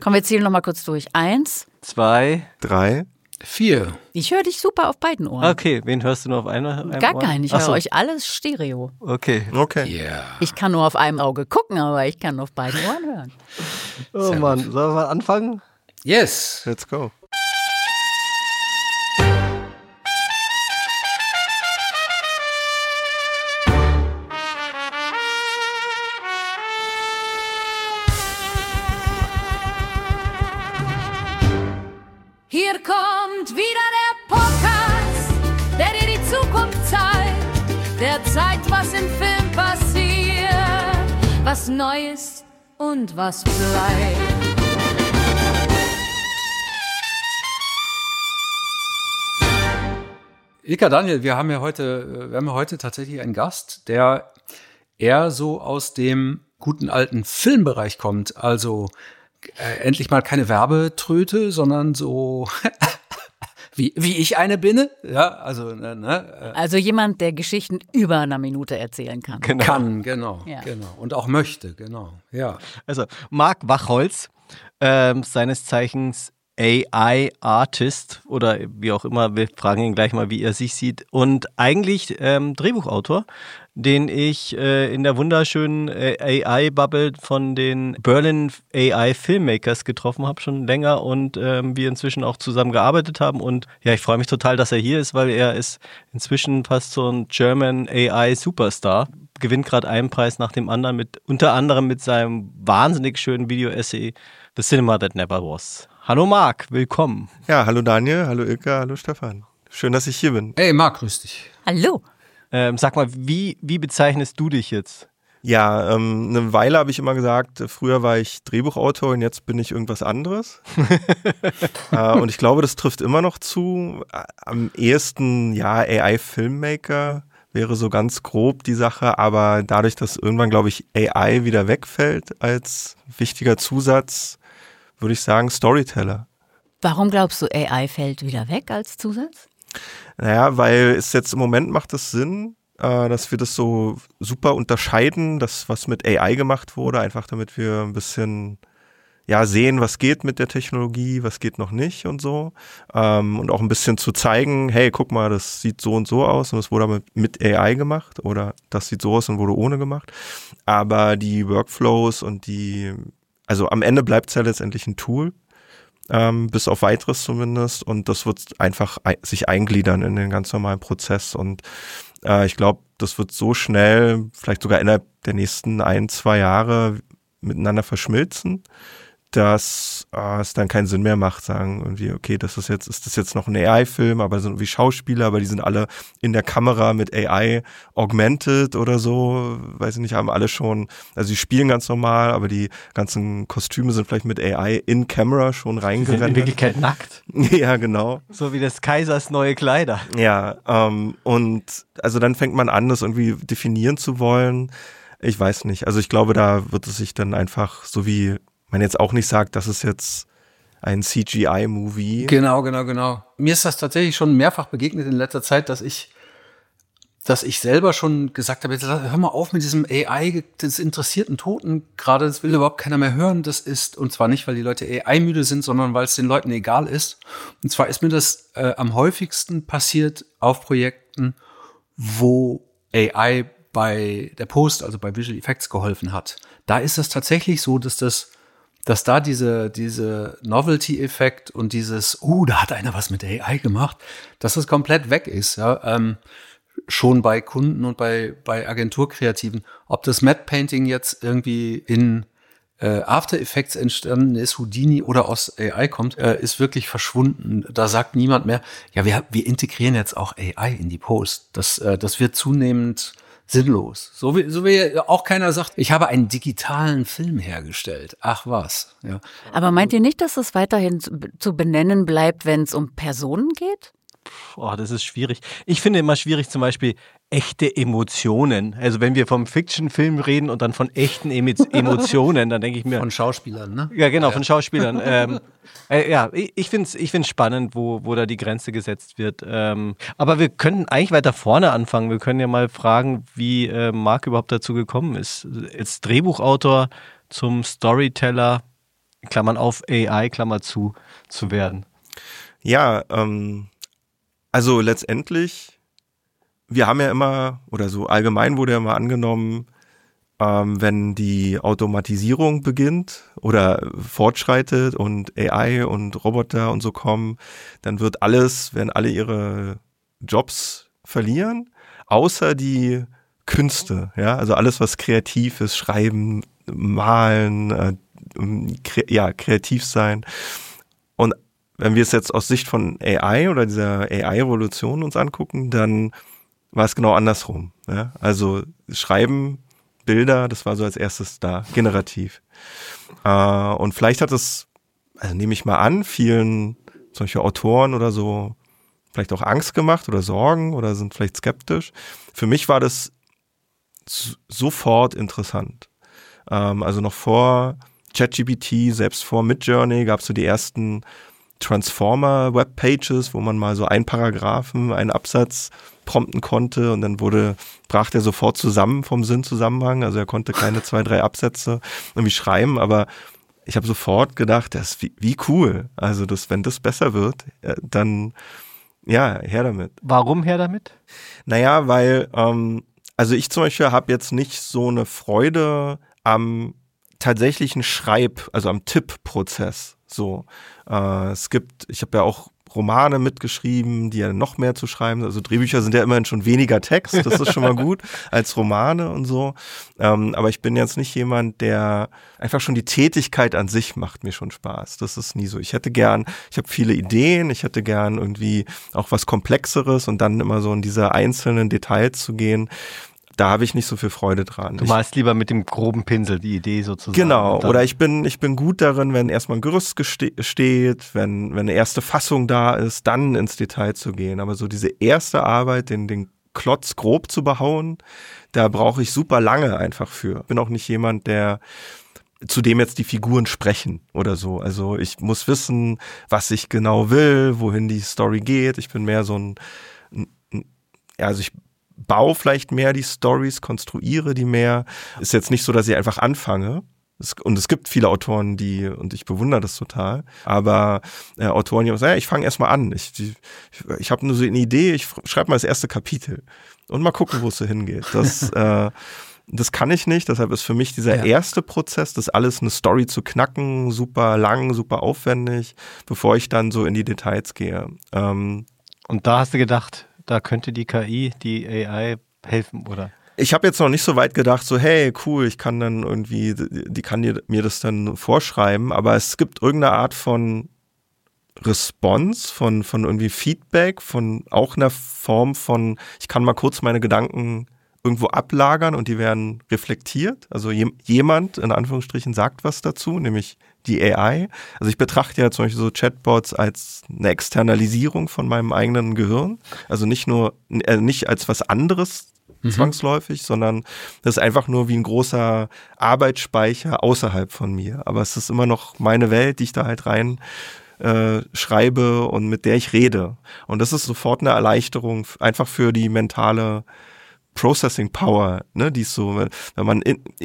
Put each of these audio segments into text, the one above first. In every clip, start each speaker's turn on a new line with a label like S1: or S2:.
S1: Komm, wir zählen nochmal kurz durch. 1,
S2: 2,
S3: 3,
S2: 4.
S1: Ich höre dich super auf beiden Ohren.
S2: Okay, wen hörst du nur auf einem
S1: Gar
S2: Ohr?
S1: keinen. Ich höre euch alles Stereo.
S2: Okay.
S3: Okay.
S1: Ich kann nur auf einem Auge gucken, aber ich kann auf beiden Ohren hören.
S2: Oh Mann, sollen wir mal anfangen?
S4: Yes.
S3: Let's go.
S5: Hier kommt wieder der Podcast, der dir die Zukunft zeigt, der zeigt, was im Film passiert, was neu ist und was bleibt.
S4: Ilka, Daniel, wir haben ja heute tatsächlich einen Gast, der eher so aus dem guten alten Filmbereich kommt. Also endlich mal keine Werbetröte, sondern so wie ich eine bin. Ja, also
S1: Also jemand, der Geschichten über einer Minute erzählen kann.
S4: genau.
S1: Ja.
S4: Genau. Und auch möchte, genau. Ja.
S2: Also Marc Wachholz, seines Zeichens AI-Artist oder wie auch immer, wir fragen ihn gleich mal, wie er sich sieht. Und eigentlich Drehbuchautor, den ich in der wunderschönen AI-Bubble von den Berlin AI-Filmmakers getroffen habe, schon länger und wir inzwischen auch zusammen gearbeitet haben. Und ja, ich freue mich total, dass er hier ist, weil er ist inzwischen fast so ein German AI-Superstar. Gewinnt gerade einen Preis nach dem anderen, unter anderem mit seinem wahnsinnig schönen Video-Essay The Cinema That Never Was. Hallo Marc, willkommen.
S3: Ja, hallo Daniel, hallo Ilka, hallo Stefan. Schön, dass ich hier bin.
S4: Hey Marc, grüß dich.
S1: Hallo.
S2: Sag mal, wie bezeichnest du dich jetzt?
S3: Ja, eine Weile habe ich immer gesagt, früher war ich Drehbuchautor und jetzt bin ich irgendwas anderes. Und ich glaube, das trifft immer noch zu. Am ehesten, ja, AI-Filmmaker wäre so ganz grob die Sache, aber dadurch, dass irgendwann, glaube ich, AI wieder wegfällt als wichtiger Zusatz, würde ich sagen Storyteller.
S1: Warum glaubst du, AI fällt wieder weg als Zusatz?
S3: Naja, weil es jetzt im Moment macht es Sinn, dass wir das so super unterscheiden, das was mit AI gemacht wurde, einfach damit wir ein bisschen sehen, was geht mit der Technologie, was geht noch nicht und so. Und auch ein bisschen zu zeigen, hey, guck mal, das sieht so und so aus und es wurde mit AI gemacht oder das sieht so aus und wurde ohne gemacht. Aber die Workflows und also am Ende bleibt es ja letztendlich ein Tool, bis auf weiteres zumindest, und das wird einfach sich eingliedern in den ganz normalen Prozess und ich glaube, das wird so schnell, vielleicht sogar innerhalb der nächsten 1-2 Jahre miteinander verschmilzen, dass es dann keinen Sinn mehr macht, sagen irgendwie, okay, ist das jetzt noch ein AI-Film, aber sind irgendwie Schauspieler, aber die sind alle in der Kamera mit AI augmented oder so, weiß ich nicht, haben alle schon, also die spielen ganz normal, aber die ganzen Kostüme sind vielleicht mit AI in Camera schon reingerendert.
S2: In Wirklichkeit nackt.
S3: Ja, genau.
S2: So wie des Kaisers neue Kleider.
S3: Ja, und also dann fängt man an, das irgendwie definieren zu wollen. Ich weiß nicht, also ich glaube, da wird es sich dann einfach, so wie man jetzt auch nicht sagt, das ist jetzt ein CGI-Movie.
S4: Genau. Mir ist das tatsächlich schon mehrfach begegnet in letzter Zeit, dass ich selber schon gesagt habe, jetzt hör mal auf mit diesem AI, des interessierten Toten, gerade das will überhaupt keiner mehr hören. Das ist, und zwar nicht, weil die Leute AI-müde sind, sondern weil es den Leuten egal ist. Und zwar ist mir das am häufigsten passiert auf Projekten, wo AI bei der Post, also bei Visual Effects geholfen hat. Da ist es tatsächlich so, dass da diese Novelty-Effekt und dieses, da hat einer was mit AI gemacht, dass das komplett weg ist, ja, schon bei Kunden und bei Agenturkreativen. Ob das Matte Painting jetzt irgendwie in After Effects entstanden ist, Houdini oder aus AI kommt, ist wirklich verschwunden. Da sagt niemand mehr, ja, wir integrieren jetzt auch AI in die Post. Das wird zunehmend sinnlos. So wie auch keiner sagt, ich habe einen digitalen Film hergestellt. Ach was. Ja.
S1: Aber meint ihr nicht, dass es weiterhin zu benennen bleibt, wenn es um Personen geht?
S2: Das ist schwierig. Ich finde immer schwierig zum Beispiel echte Emotionen. Also wenn wir vom Fiction-Film reden und dann von echten Emotionen, dann denke ich mir...
S4: Von Schauspielern, ne?
S2: Ja, genau, von Schauspielern. Ich find's spannend, wo da die Grenze gesetzt wird. Aber wir können eigentlich weiter vorne anfangen. Wir können ja mal fragen, wie Marc überhaupt dazu gekommen ist. Als Drehbuchautor zum Storyteller. Klammern auf AI, Klammer zu werden?
S3: Ja, also letztendlich, wir haben ja immer, oder so allgemein wurde ja immer angenommen, wenn die Automatisierung beginnt oder fortschreitet und AI und Roboter und so kommen, dann werden alle ihre Jobs verlieren, außer die Künste, ja, also alles, was kreativ ist, schreiben, malen, kreativ sein. Und wenn wir es jetzt aus Sicht von AI oder dieser AI-Revolution uns angucken, dann war es genau andersrum. Ja? Also Schreiben, Bilder, das war so als erstes da, generativ. Und vielleicht hat es, also nehme ich mal an, vielen solche Autoren oder so vielleicht auch Angst gemacht oder Sorgen oder sind vielleicht skeptisch. Für mich war das sofort interessant. Also noch vor ChatGPT, selbst vor Midjourney gab es so die ersten Transformer-Webpages, wo man mal so einen Paragraphen, einen Absatz prompten konnte und dann brach der sofort zusammen vom Sinnzusammenhang. Also er konnte keine 2, 3 Absätze irgendwie schreiben, aber ich habe sofort gedacht, das ist wie cool. Also wenn das besser wird, dann ja, her damit.
S2: Warum her damit?
S3: Naja, weil also ich zum Beispiel habe jetzt nicht so eine Freude am tatsächlichen also am Tippprozess. So, ich habe ja auch Romane mitgeschrieben, die ja noch mehr zu schreiben. Also Drehbücher sind ja immerhin schon weniger Text, das ist schon mal gut, als Romane und so. Aber ich bin jetzt nicht jemand, der einfach schon die Tätigkeit an sich macht mir schon Spaß. Das ist nie so. Ich habe viele Ideen, ich hätte gern irgendwie auch was Komplexeres und dann immer so in diese einzelnen Details zu gehen. Da habe ich nicht so viel Freude dran.
S2: Du malst lieber mit dem groben Pinsel die Idee sozusagen.
S3: Genau, oder ich bin gut darin, wenn erstmal ein Gerüst steht, wenn eine erste Fassung da ist, dann ins Detail zu gehen. Aber so diese erste Arbeit, den Klotz grob zu behauen, da brauche ich super lange einfach für. Ich bin auch nicht jemand, zu dem jetzt die Figuren sprechen oder so. Also ich muss wissen, was ich genau will, wohin die Story geht. Ich bin mehr so also ich baue vielleicht mehr die Storys, konstruiere die mehr. Ist jetzt nicht so, dass ich einfach anfange. Und es gibt viele Autoren, und ich bewundere das total, aber Autoren, die sagen, ich fange erstmal an. Ich habe nur so eine Idee, ich schreibe mal das erste Kapitel und mal gucken, wo es so hingeht. Das kann ich nicht, deshalb ist für mich dieser erste Prozess, das alles eine Story zu knacken, super lang, super aufwendig, bevor ich dann so in die Details gehe.
S2: Und da hast du gedacht, da könnte die KI, die AI helfen, oder?
S3: Ich habe jetzt noch nicht so weit gedacht, so hey, cool, ich kann dann irgendwie, die kann mir das dann vorschreiben, aber es gibt irgendeine Art von Response, von irgendwie Feedback, von auch einer Form von, ich kann mal kurz meine Gedanken irgendwo ablagern und die werden reflektiert. Also jemand, in Anführungsstrichen, sagt was dazu, nämlich die AI. Also ich betrachte ja zum Beispiel so Chatbots als eine Externalisierung von meinem eigenen Gehirn. Also nicht als was anderes zwangsläufig, sondern das ist einfach nur wie ein großer Arbeitsspeicher außerhalb von mir. Aber es ist immer noch meine Welt, die ich da halt rein schreibe und mit der ich rede. Und das ist sofort eine Erleichterung, einfach für die mentale Processing Power, ne, die ist so, wenn man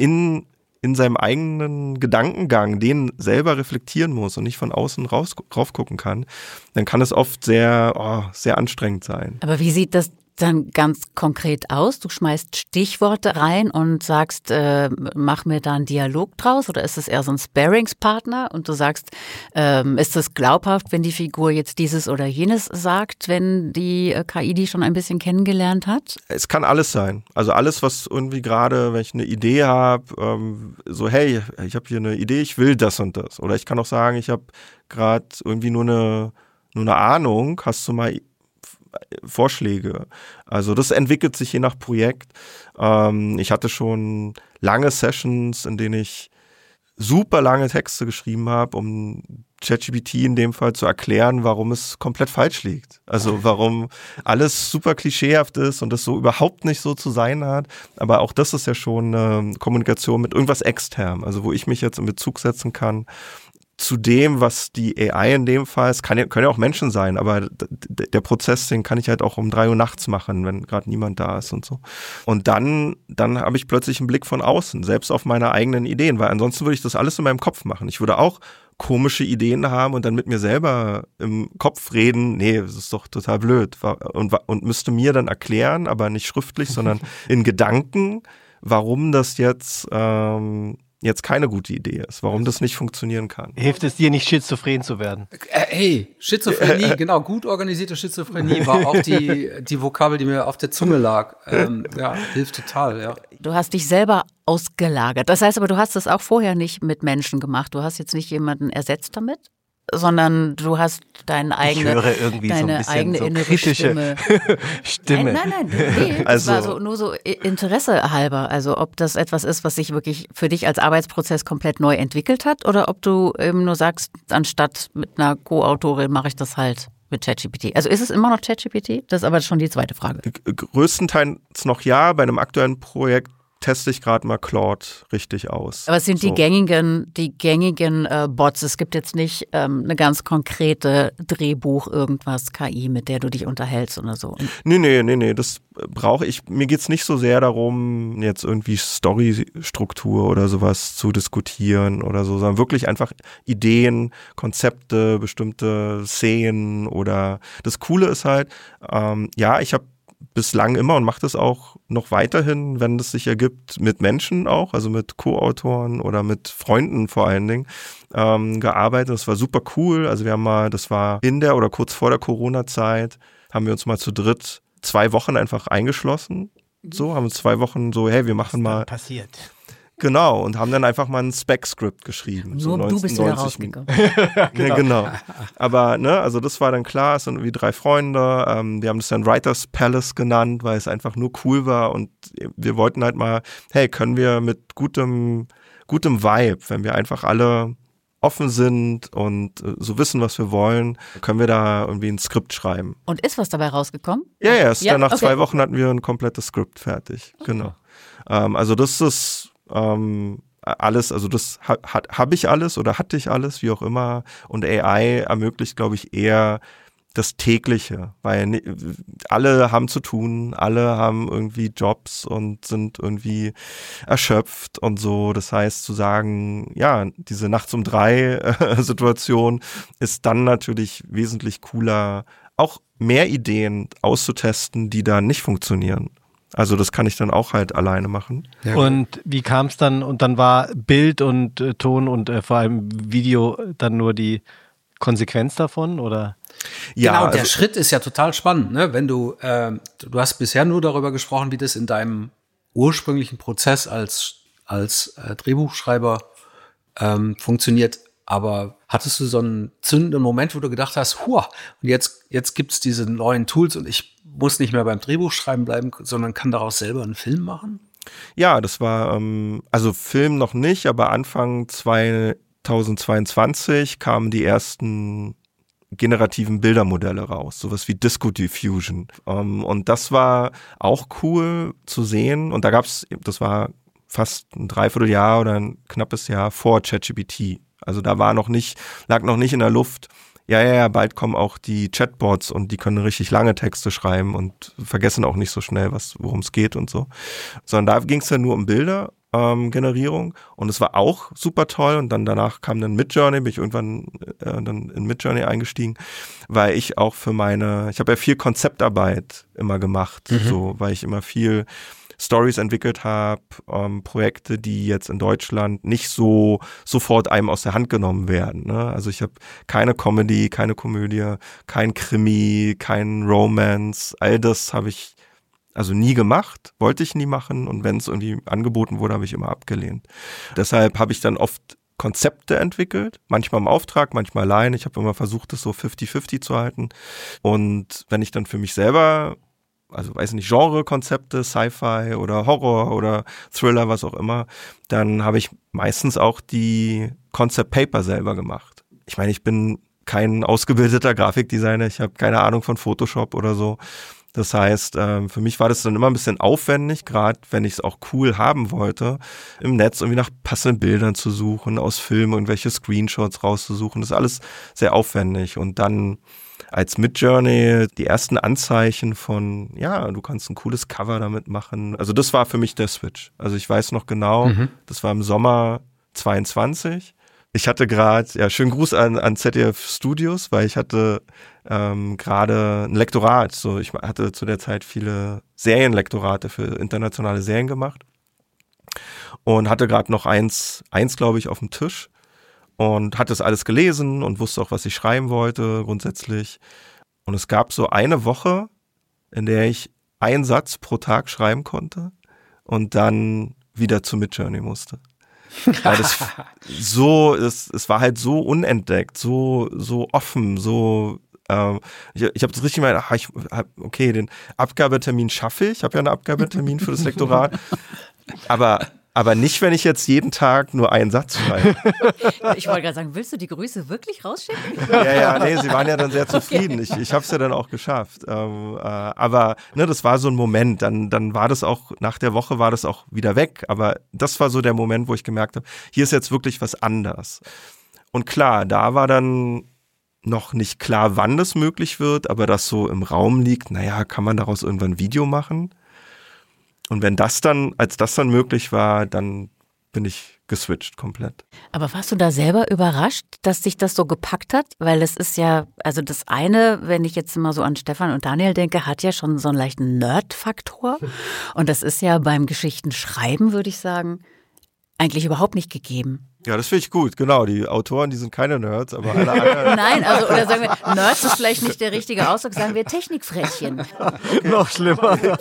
S3: in seinem eigenen Gedankengang den selber reflektieren muss und nicht von außen rauf gucken kann, dann kann es oft sehr anstrengend sein.
S1: Aber wie sieht das dann ganz konkret aus? Du schmeißt Stichworte rein und sagst, mach mir da einen Dialog draus, oder ist es eher so ein Sparringspartner und du sagst, ist es glaubhaft, wenn die Figur jetzt dieses oder jenes sagt, wenn die KI die schon ein bisschen kennengelernt hat?
S3: Es kann alles sein. Also alles, was irgendwie gerade, wenn ich eine Idee habe, so hey, ich habe hier eine Idee, ich will das und das. Oder ich kann auch sagen, ich habe gerade irgendwie nur eine Ahnung, hast du mal Vorschläge. Also das entwickelt sich je nach Projekt. Ich hatte schon lange Sessions, in denen ich super lange Texte geschrieben habe, um ChatGPT in dem Fall zu erklären, warum es komplett falsch liegt. Also warum alles super klischeehaft ist und das so überhaupt nicht so zu sein hat. Aber auch das ist ja schon eine Kommunikation mit irgendwas extern, also wo ich mich jetzt in Bezug setzen kann zu dem, was die AI in dem Fall, es können ja auch Menschen sein, aber der Prozess, den kann ich halt auch um 3 Uhr nachts machen, wenn gerade niemand da ist und so. Und dann habe ich plötzlich einen Blick von außen, selbst auf meine eigenen Ideen, weil ansonsten würde ich das alles in meinem Kopf machen. Ich würde auch komische Ideen haben und dann mit mir selber im Kopf reden, nee, das ist doch total blöd und müsste mir dann erklären, aber nicht schriftlich, sondern in Gedanken, warum das jetzt keine gute Idee ist, warum das nicht funktionieren kann.
S2: Hilft es dir nicht, schizophren zu werden?
S4: Schizophrenie, genau, gut organisierte Schizophrenie war auch die Vokabel, die mir auf der Zunge lag. Ja, hilft total, ja.
S1: Du hast dich selber ausgelagert. Das heißt aber, du hast das auch vorher nicht mit Menschen gemacht. Du hast jetzt nicht jemanden ersetzt damit, sondern du hast deine eigene innere
S2: kritische Stimme.
S1: Nein, nee,
S3: Also,
S1: das war nur so Interesse halber. Also ob das etwas ist, was sich wirklich für dich als Arbeitsprozess komplett neu entwickelt hat oder ob du eben nur sagst, anstatt mit einer Co-Autorin mache ich das halt mit ChatGPT. Also ist es immer noch ChatGPT? Das ist aber schon die zweite Frage.
S3: Größtenteils noch ja, bei einem aktuellen Projekt teste ich gerade mal Claude richtig aus.
S1: Aber es sind die gängigen Bots. Es gibt jetzt nicht eine ganz konkrete Drehbuch, irgendwas, KI, mit der du dich unterhältst oder so.
S3: Nee, das brauche ich. Mir geht's nicht so sehr darum, jetzt irgendwie Storystruktur oder sowas zu diskutieren oder so, sondern wirklich einfach Ideen, Konzepte, bestimmte Szenen oder das Coole ist halt, ich habe bislang immer und mache das auch noch weiterhin, wenn es sich ergibt, mit Menschen auch, also mit Co-Autoren oder mit Freunden vor allen Dingen, gearbeitet. Das war super cool. Also wir haben mal, das war in der oder kurz vor der Corona-Zeit, haben wir uns mal zu dritt 2 Wochen einfach eingeschlossen. So, haben uns 2 Wochen so, hey, wir machen mal.
S2: Passiert.
S3: Genau, und haben dann einfach mal ein Spec-Script geschrieben.
S1: Nur
S3: so
S1: du bist wieder rausgekommen.
S3: Ja, genau. Aber, also das war dann klar, es sind irgendwie 3 Freunde. Wir haben das dann Writers Palace genannt, weil es einfach nur cool war und wir wollten halt mal, hey, können wir mit gutem Vibe, wenn wir einfach alle offen sind und so wissen, was wir wollen, können wir da irgendwie ein Skript schreiben.
S1: Und ist was dabei rausgekommen?
S3: Ja, dann nach 2 Wochen hatten wir ein komplettes Skript fertig. Genau. Also das ist alles, also das habe ich alles oder hatte ich alles, wie auch immer. Und AI ermöglicht, glaube ich, eher das Tägliche, weil alle haben zu tun, alle haben irgendwie Jobs und sind irgendwie erschöpft und so. Das heißt, zu sagen, ja, diese Nachts um 3 Situation ist dann natürlich wesentlich cooler, auch mehr Ideen auszutesten, die da nicht funktionieren. Also das kann ich dann auch halt alleine machen.
S2: Ja. Und wie kam es dann? Und dann war Bild und Ton und vor allem Video dann nur die Konsequenz davon, oder?
S4: Ja, genau, der Schritt ist ja total spannend, ne? Wenn du hast bisher nur darüber gesprochen, wie das in deinem ursprünglichen Prozess als Drehbuchschreiber funktioniert. Aber hattest du so einen zündenden Moment, wo du gedacht hast, und jetzt gibt's diese neuen Tools und ich muss nicht mehr beim Drehbuchschreiben bleiben, sondern kann daraus selber einen Film machen?
S3: Ja, das war, also Film noch nicht, aber Anfang 2022 kamen die ersten generativen Bildermodelle raus, sowas wie Disco Diffusion. Und das war auch cool zu sehen. Und das war fast ein Dreivierteljahr oder ein knappes Jahr vor ChatGPT. Also da lag noch nicht in der Luft, ja, bald kommen auch die Chatbots und die können richtig lange Texte schreiben und vergessen auch nicht so schnell, worum es geht und so. Sondern da ging es ja nur um Bildergenerierung und es war auch super toll und dann danach kam dann Midjourney, bin ich irgendwann dann in Midjourney eingestiegen, weil ich auch ich habe ja viel Konzeptarbeit immer gemacht, so, weil ich immer viel Stories entwickelt habe, Projekte, die jetzt in Deutschland nicht so sofort einem aus der Hand genommen werden. Ne? Also ich habe keine Comedy, keine Komödie, kein Krimi, kein Romance. All das habe ich also nie gemacht, wollte ich nie machen und wenn es irgendwie angeboten wurde, habe ich immer abgelehnt. Deshalb habe ich dann oft Konzepte entwickelt, manchmal im Auftrag, manchmal allein. Ich habe immer versucht, das so 50-50 zu halten. Und wenn ich dann für mich selber, also weiß nicht, Genre-Konzepte, Sci-Fi oder Horror oder Thriller, was auch immer, dann habe ich meistens auch die Concept Paper selber gemacht. Ich meine, ich bin kein ausgebildeter Grafikdesigner, ich habe keine Ahnung von Photoshop oder so. Das heißt, für mich war das dann immer ein bisschen aufwendig, gerade wenn ich es auch cool haben wollte, im Netz irgendwie nach passenden Bildern zu suchen, aus Filmen irgendwelche Screenshots rauszusuchen. Das ist alles sehr aufwendig. Und dann als Midjourney die ersten Anzeichen von, ja, du kannst ein cooles Cover damit machen. Also das war für mich der Switch. Also ich weiß noch genau, das war im Sommer 22. Ich hatte gerade, ja, schönen Gruß an ZDF Studios, weil ich hatte gerade ein Lektorat. So, ich hatte zu der Zeit viele Serienlektorate für internationale Serien gemacht und hatte gerade noch eins, glaube ich, auf dem Tisch und hatte das alles gelesen und wusste auch, was ich schreiben wollte grundsätzlich. Und es gab so eine Woche, in der ich einen Satz pro Tag schreiben konnte und dann wieder zu Midjourney musste. Weil das es war halt so unentdeckt, so offen, so ich habe das richtig mal, okay, den Abgabetermin schaffe ich habe ja einen Abgabetermin für das Lektorat, aber nicht, wenn ich jetzt jeden Tag nur einen Satz schreibe.
S1: Ich wollte gerade sagen, willst du die Grüße wirklich rausschicken?
S3: Ja, nee, sie waren ja dann sehr zufrieden. Ich habe es ja dann auch geschafft. Aber ne, das war so ein Moment. Dann war das auch, nach der Woche war das auch wieder weg. Aber das war so der Moment, wo ich gemerkt habe, hier ist jetzt wirklich was anders. Und klar, da war dann noch nicht klar, wann das möglich wird, aber das so im Raum liegt, naja, kann man daraus irgendwann ein Video machen? Und als das dann möglich war, dann bin ich geswitcht komplett.
S1: Aber warst du da selber überrascht, dass dich das so gepackt hat? Weil es ist ja, also das eine, wenn ich jetzt mal so an Stefan und Daniel denke, hat ja schon so einen leichten Nerd-Faktor. Und das ist ja beim Geschichtenschreiben, würde ich sagen, eigentlich überhaupt nicht gegeben.
S3: Ja, das finde ich gut, genau. Die Autoren, die sind keine Nerds, aber alle anderen.
S1: Nein, also, oder sagen wir, Nerds ist vielleicht nicht der richtige Ausdruck, sagen wir Technikfrettchen.
S2: Okay. Noch schlimmer.
S1: Ja.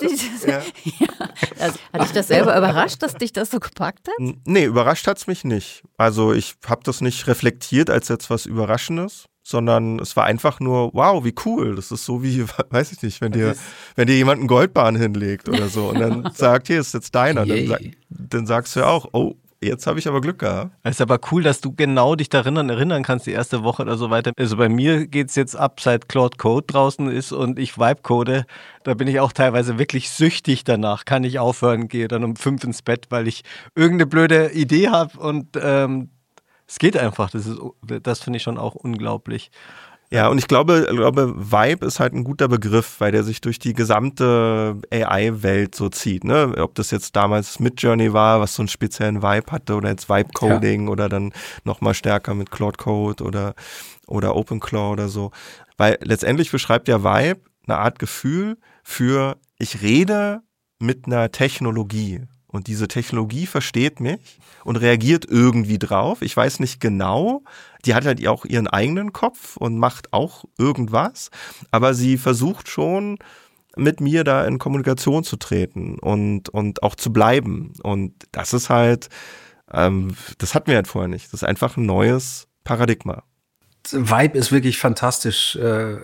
S1: Also, hat dich das selber überrascht, dass dich das so gepackt hat?
S3: Nee, überrascht hat's mich nicht. Also ich habe das nicht reflektiert als jetzt was Überraschendes, sondern es war einfach nur, wow, wie cool. Das ist so wie, weiß ich nicht, wenn dir jemand einen Goldbahn hinlegt oder so und dann sagt, hier ist jetzt deiner. Dann sagst du ja auch, oh, jetzt habe ich aber Glück gehabt.
S2: Es ist aber cool, dass du genau dich daran erinnern kannst, die erste Woche oder so weiter. Also bei mir geht's jetzt ab, seit Claude Code draußen ist und ich Vibe-code. Da bin ich auch teilweise wirklich süchtig danach. Kann ich aufhören, gehe dann um 5 ins Bett, weil ich irgendeine blöde Idee habe und es geht einfach. Das finde ich schon auch unglaublich.
S3: Ja, und ich glaube, Vibe ist halt ein guter Begriff, weil der sich durch die gesamte AI-Welt so zieht, ne? Ob das jetzt damals Midjourney war, was so einen speziellen Vibe hatte, oder jetzt Vibe-Coding oder dann nochmal stärker mit Claude Code oder OpenClaw oder so. Weil letztendlich beschreibt ja Vibe eine Art Gefühl für, ich rede mit einer Technologie. Und diese Technologie versteht mich und reagiert irgendwie drauf. Ich weiß nicht genau. Die hat halt auch ihren eigenen Kopf und macht auch irgendwas. Aber sie versucht schon, mit mir da in Kommunikation zu treten und auch zu bleiben. Und das ist halt, das hatten wir halt vorher nicht. Das ist einfach ein neues Paradigma.
S4: Vibe ist wirklich fantastisch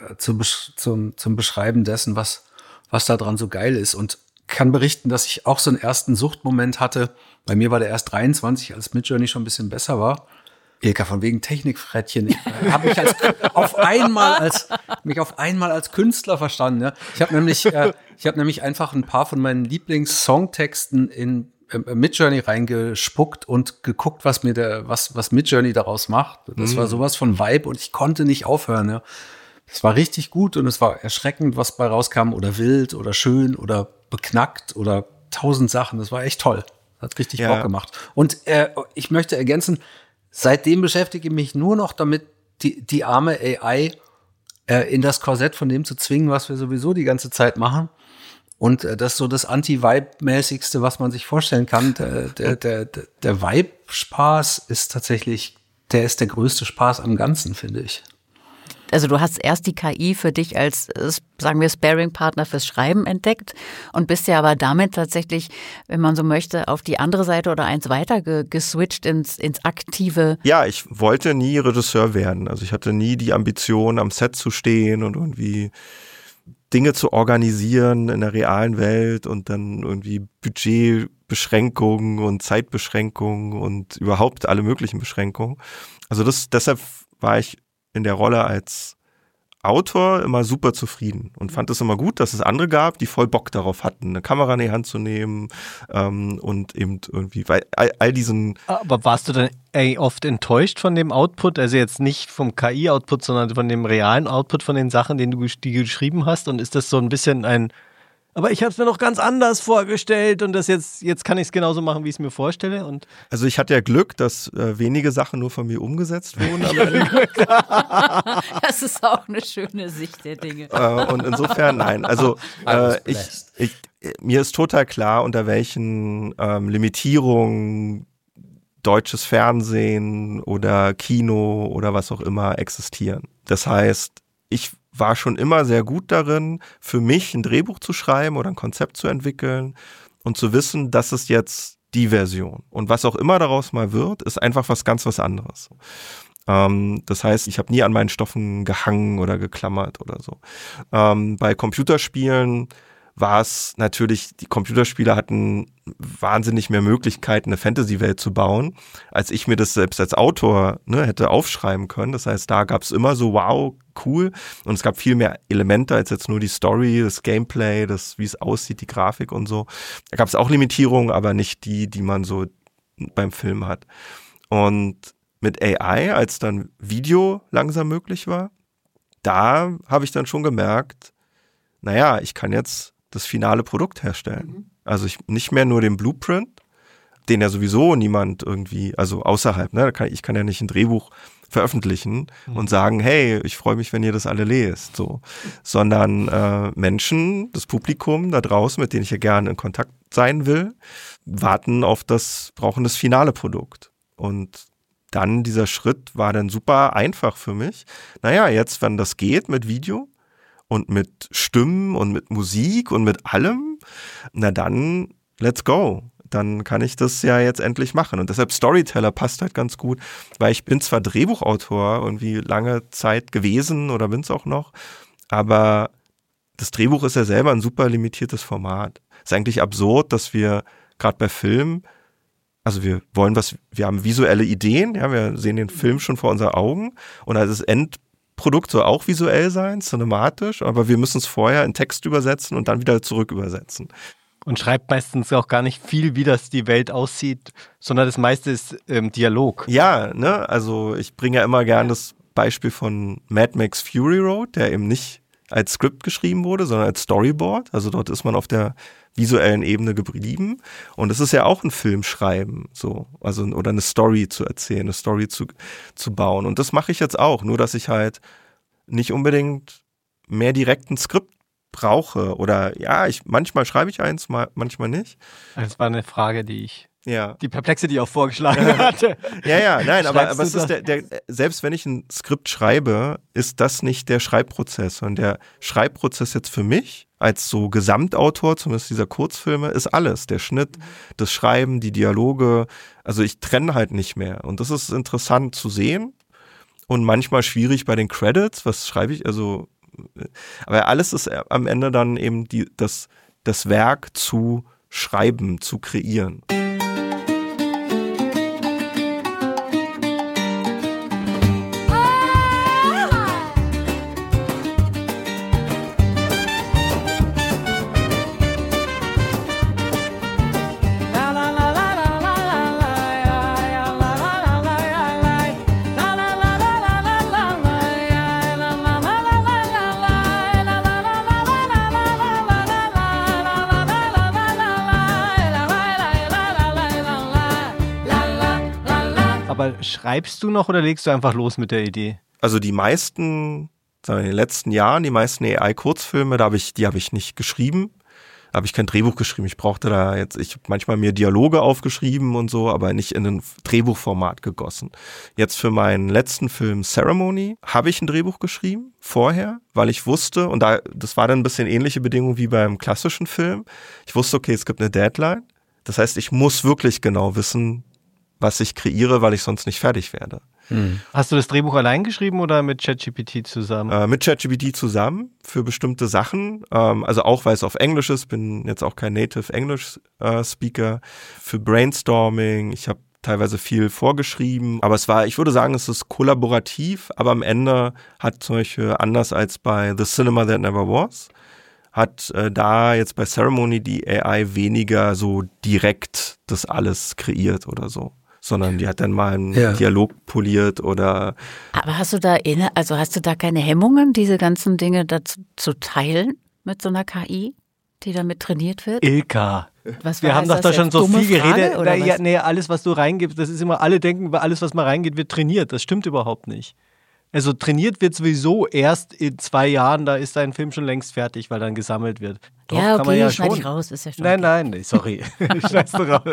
S4: zum Beschreiben dessen, was da dran so geil ist. Und kann berichten, dass ich auch so einen ersten Suchtmoment hatte. Bei mir war der erst 23, als Midjourney schon ein bisschen besser war. Ilka, von wegen Technikfrettchen. Ich habe mich auf einmal als Künstler verstanden. Ja. Ich habe nämlich einfach ein paar von meinen Lieblings-Songtexten in Midjourney reingespuckt und geguckt, was Midjourney daraus macht. Das war sowas von Vibe und ich konnte nicht aufhören. Ja. Es war richtig gut und es war erschreckend, was bei rauskam, oder wild oder schön oder beknackt oder 1000 Sachen. Das war echt toll. Hat richtig Bock gemacht. Und ich möchte ergänzen, seitdem beschäftige ich mich nur noch damit, die arme AI in das Korsett von dem zu zwingen, was wir sowieso die ganze Zeit machen. Und das ist so das Anti-Vibe-mäßigste, was man sich vorstellen kann. Der Vibe-Spaß ist tatsächlich, der ist der größte Spaß am Ganzen, finde ich.
S1: Also du hast erst die KI für dich als, sagen wir, Sparring-Partner fürs Schreiben entdeckt und bist ja aber damit tatsächlich, wenn man so möchte, auf die andere Seite oder eins weiter geswitcht ins aktive.
S3: Ja, ich wollte nie Regisseur werden. Also ich hatte nie die Ambition, am Set zu stehen und irgendwie Dinge zu organisieren in der realen Welt und dann irgendwie Budgetbeschränkungen und Zeitbeschränkungen und überhaupt alle möglichen Beschränkungen. Also deshalb war ich in der Rolle als Autor immer super zufrieden und fand es immer gut, dass es andere gab, die voll Bock darauf hatten, eine Kamera in die Hand zu nehmen und eben irgendwie, weil all diesen...
S2: Aber warst du dann oft enttäuscht von dem Output? Also jetzt nicht vom KI-Output, sondern von dem realen Output von den Sachen, die du geschrieben hast? Und ist das so ein bisschen aber ich habe es mir noch ganz anders vorgestellt und das jetzt kann ich es genauso machen, wie ich es mir vorstelle. Und
S3: also ich hatte ja Glück, dass wenige Sachen nur von mir umgesetzt wurden.
S1: Das ist auch eine schöne Sicht der Dinge.
S3: Und insofern nein. Also mir ist total klar, unter welchen Limitierungen deutsches Fernsehen oder Kino oder was auch immer existieren. Das heißt, ich war schon immer sehr gut darin, für mich ein Drehbuch zu schreiben oder ein Konzept zu entwickeln und zu wissen, das ist jetzt die Version. Und was auch immer daraus mal wird, ist einfach was anderes. Das heißt, ich habe nie an meinen Stoffen gehangen oder geklammert oder so. Bei Computerspielen war es natürlich, die Computerspieler hatten wahnsinnig mehr Möglichkeiten, eine Fantasy-Welt zu bauen, als ich mir das selbst als Autor hätte aufschreiben können. Das heißt, da gab es immer so, wow, cool. Und es gab viel mehr Elemente als jetzt nur die Story, das Gameplay, wie es aussieht, die Grafik und so. Da gab es auch Limitierungen, aber nicht die man so beim Film hat. Und mit AI, als dann Video langsam möglich war, da habe ich dann schon gemerkt, naja, ich kann jetzt das finale Produkt herstellen. Also nicht mehr nur den Blueprint, den ja sowieso niemand irgendwie, also außerhalb, ich kann ja nicht ein Drehbuch veröffentlichen und sagen, hey, ich freue mich, wenn ihr das alle lest, so, sondern Menschen, das Publikum da draußen, mit denen ich ja gerne in Kontakt sein will, brauchen das finale Produkt. Und dann dieser Schritt war dann super einfach für mich. Naja, jetzt, wenn das geht mit Video und mit Stimmen und mit Musik und mit allem, na dann, let's go. Dann kann ich das ja jetzt endlich machen. Und deshalb Storyteller passt halt ganz gut, weil ich bin zwar Drehbuchautor irgendwie lange Zeit gewesen oder bin es auch noch, aber das Drehbuch ist ja selber ein super limitiertes Format. Ist eigentlich absurd, dass wir gerade bei Filmen, also wir haben visuelle Ideen, ja, wir sehen den Film schon vor unseren Augen und als Endprodukt soll auch visuell sein, cinematisch, aber wir müssen es vorher in Text übersetzen und dann wieder zurück übersetzen.
S2: Und schreibt meistens auch gar nicht viel, wie das die Welt aussieht, sondern das meiste ist Dialog.
S3: Ja, also ich bringe ja immer gern das Beispiel von Mad Max Fury Road, der eben nicht als Skript geschrieben wurde, sondern als Storyboard. Also dort ist man auf der visuellen Ebene geblieben. Und es ist ja auch ein Filmschreiben, so, also oder eine Story zu erzählen, eine Story zu bauen. Und das mache ich jetzt auch, nur dass ich halt nicht unbedingt mehr direkt ein Skript brauche. Oder ja, manchmal schreibe ich eins, manchmal nicht.
S2: Das war eine Frage, die Perplexity auch vorgeschlagen hatte.
S3: Ja, nein, aber es ist selbst wenn ich ein Skript schreibe, ist das nicht der Schreibprozess. Und der Schreibprozess jetzt für mich als so Gesamtautor, zumindest dieser Kurzfilme, ist alles. Der Schnitt, das Schreiben, die Dialoge. Also ich trenne halt nicht mehr. Und das ist interessant zu sehen und manchmal schwierig bei den Credits. Was schreibe ich? Also, aber alles ist am Ende dann eben das Werk zu schreiben, zu kreieren.
S2: Aber schreibst du noch oder legst du einfach los mit der Idee?
S3: Also die meisten, in den letzten Jahren, die meisten AI-Kurzfilme, die habe ich nicht geschrieben. Da habe ich kein Drehbuch geschrieben. Ich brauchte ich habe manchmal mir Dialoge aufgeschrieben und so, aber nicht in ein Drehbuchformat gegossen. Jetzt für meinen letzten Film Ceremony habe ich ein Drehbuch geschrieben, vorher, weil ich wusste, und das war dann ein bisschen ähnliche Bedingungen wie beim klassischen Film. Ich wusste, okay, es gibt eine Deadline. Das heißt, ich muss wirklich genau wissen, was ich kreiere, weil ich sonst nicht fertig werde.
S2: Hast du das Drehbuch allein geschrieben oder mit ChatGPT zusammen?
S3: Mit ChatGPT zusammen für bestimmte Sachen. Also auch, weil es auf Englisch ist, bin jetzt auch kein Native English Speaker. Für Brainstorming. Ich habe teilweise viel vorgeschrieben, aber ich würde sagen, es ist kollaborativ, aber am Ende hat zum Beispiel, anders als bei The Cinema That Never Was, hat da jetzt bei Ceremony die AI weniger so direkt das alles kreiert oder so, sondern die hat dann mal einen Dialog poliert oder...
S1: Aber hast du da keine Hemmungen, diese ganzen Dinge dazu zu teilen mit so einer KI, die damit trainiert wird?
S2: Ilka,
S1: Was
S2: wir haben doch da schon so viel geredet.
S1: Oder
S2: Alles, was du reingibst, das ist immer, alle denken, alles, was mal reingeht, wird trainiert. Das stimmt überhaupt nicht. Also trainiert wird sowieso erst in 2 Jahren, da ist dein Film schon längst fertig, weil dann gesammelt wird. Doch,
S1: ja, okay,
S2: kann man ja
S1: schneid
S2: schon.
S1: ich raus, ist ja schon.
S2: Nein, sorry. Schneid's du raus.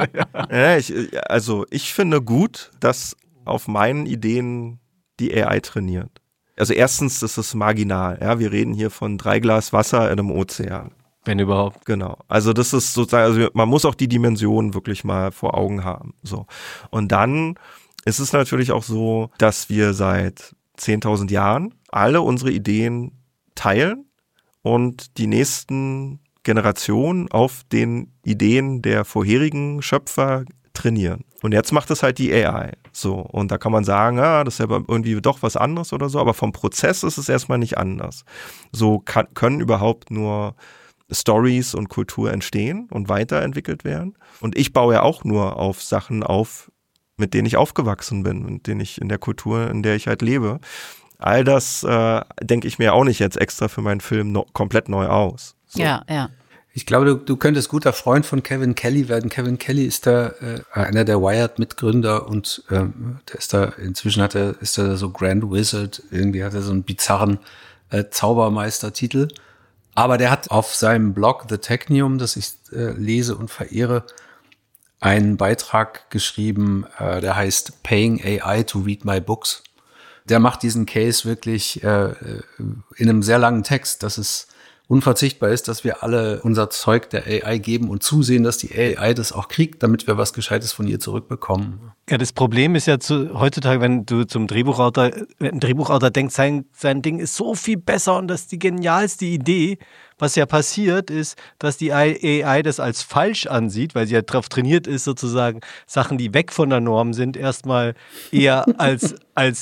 S2: Ja.
S3: Ich finde gut, dass auf meinen Ideen die AI trainiert. Also erstens ist es marginal. Ja, wir reden hier von 3 Glas Wasser in einem Ozean.
S2: Wenn überhaupt.
S3: Genau. Also das ist sozusagen, also man muss auch die Dimensionen wirklich mal vor Augen haben. So. Und dann ist es natürlich auch so, dass wir seit 10.000 Jahren alle unsere Ideen teilen und die nächsten Generationen auf den Ideen der vorherigen Schöpfer trainieren. Und jetzt macht es halt die AI. So. Und da kann man sagen, das ist ja irgendwie doch was anderes oder so, aber vom Prozess ist es erstmal nicht anders. So können überhaupt nur Stories und Kultur entstehen und weiterentwickelt werden. Und ich baue ja auch nur auf Sachen auf, mit denen ich aufgewachsen bin, mit denen ich in der Kultur, in der ich halt lebe. All das denke ich mir auch nicht jetzt extra für meinen Film komplett neu aus. So.
S1: Ja.
S4: Ich glaube, du könntest guter Freund von Kevin Kelly werden. Kevin Kelly ist da einer der Wired-Mitgründer und der ist da, inzwischen ist er so Grand Wizard, irgendwie hat er so einen bizarren Zaubermeister-Titel. Aber der hat auf seinem Blog The Technium, das ich lese und verehre, einen Beitrag geschrieben, der heißt Paying AI to Read My Books. Der macht diesen Case wirklich in einem sehr langen Text, dass es unverzichtbar ist, dass wir alle unser Zeug der AI geben und zusehen, dass die AI das auch kriegt, damit wir was Gescheites von ihr zurückbekommen.
S2: Ja, das Problem ist ja heutzutage, wenn du ein Drehbuchautor denkt, sein Ding ist so viel besser und das ist die genialste Idee. Was ja passiert ist, dass die AI das als falsch ansieht, weil sie ja darauf trainiert ist, sozusagen Sachen, die weg von der Norm sind, erstmal eher als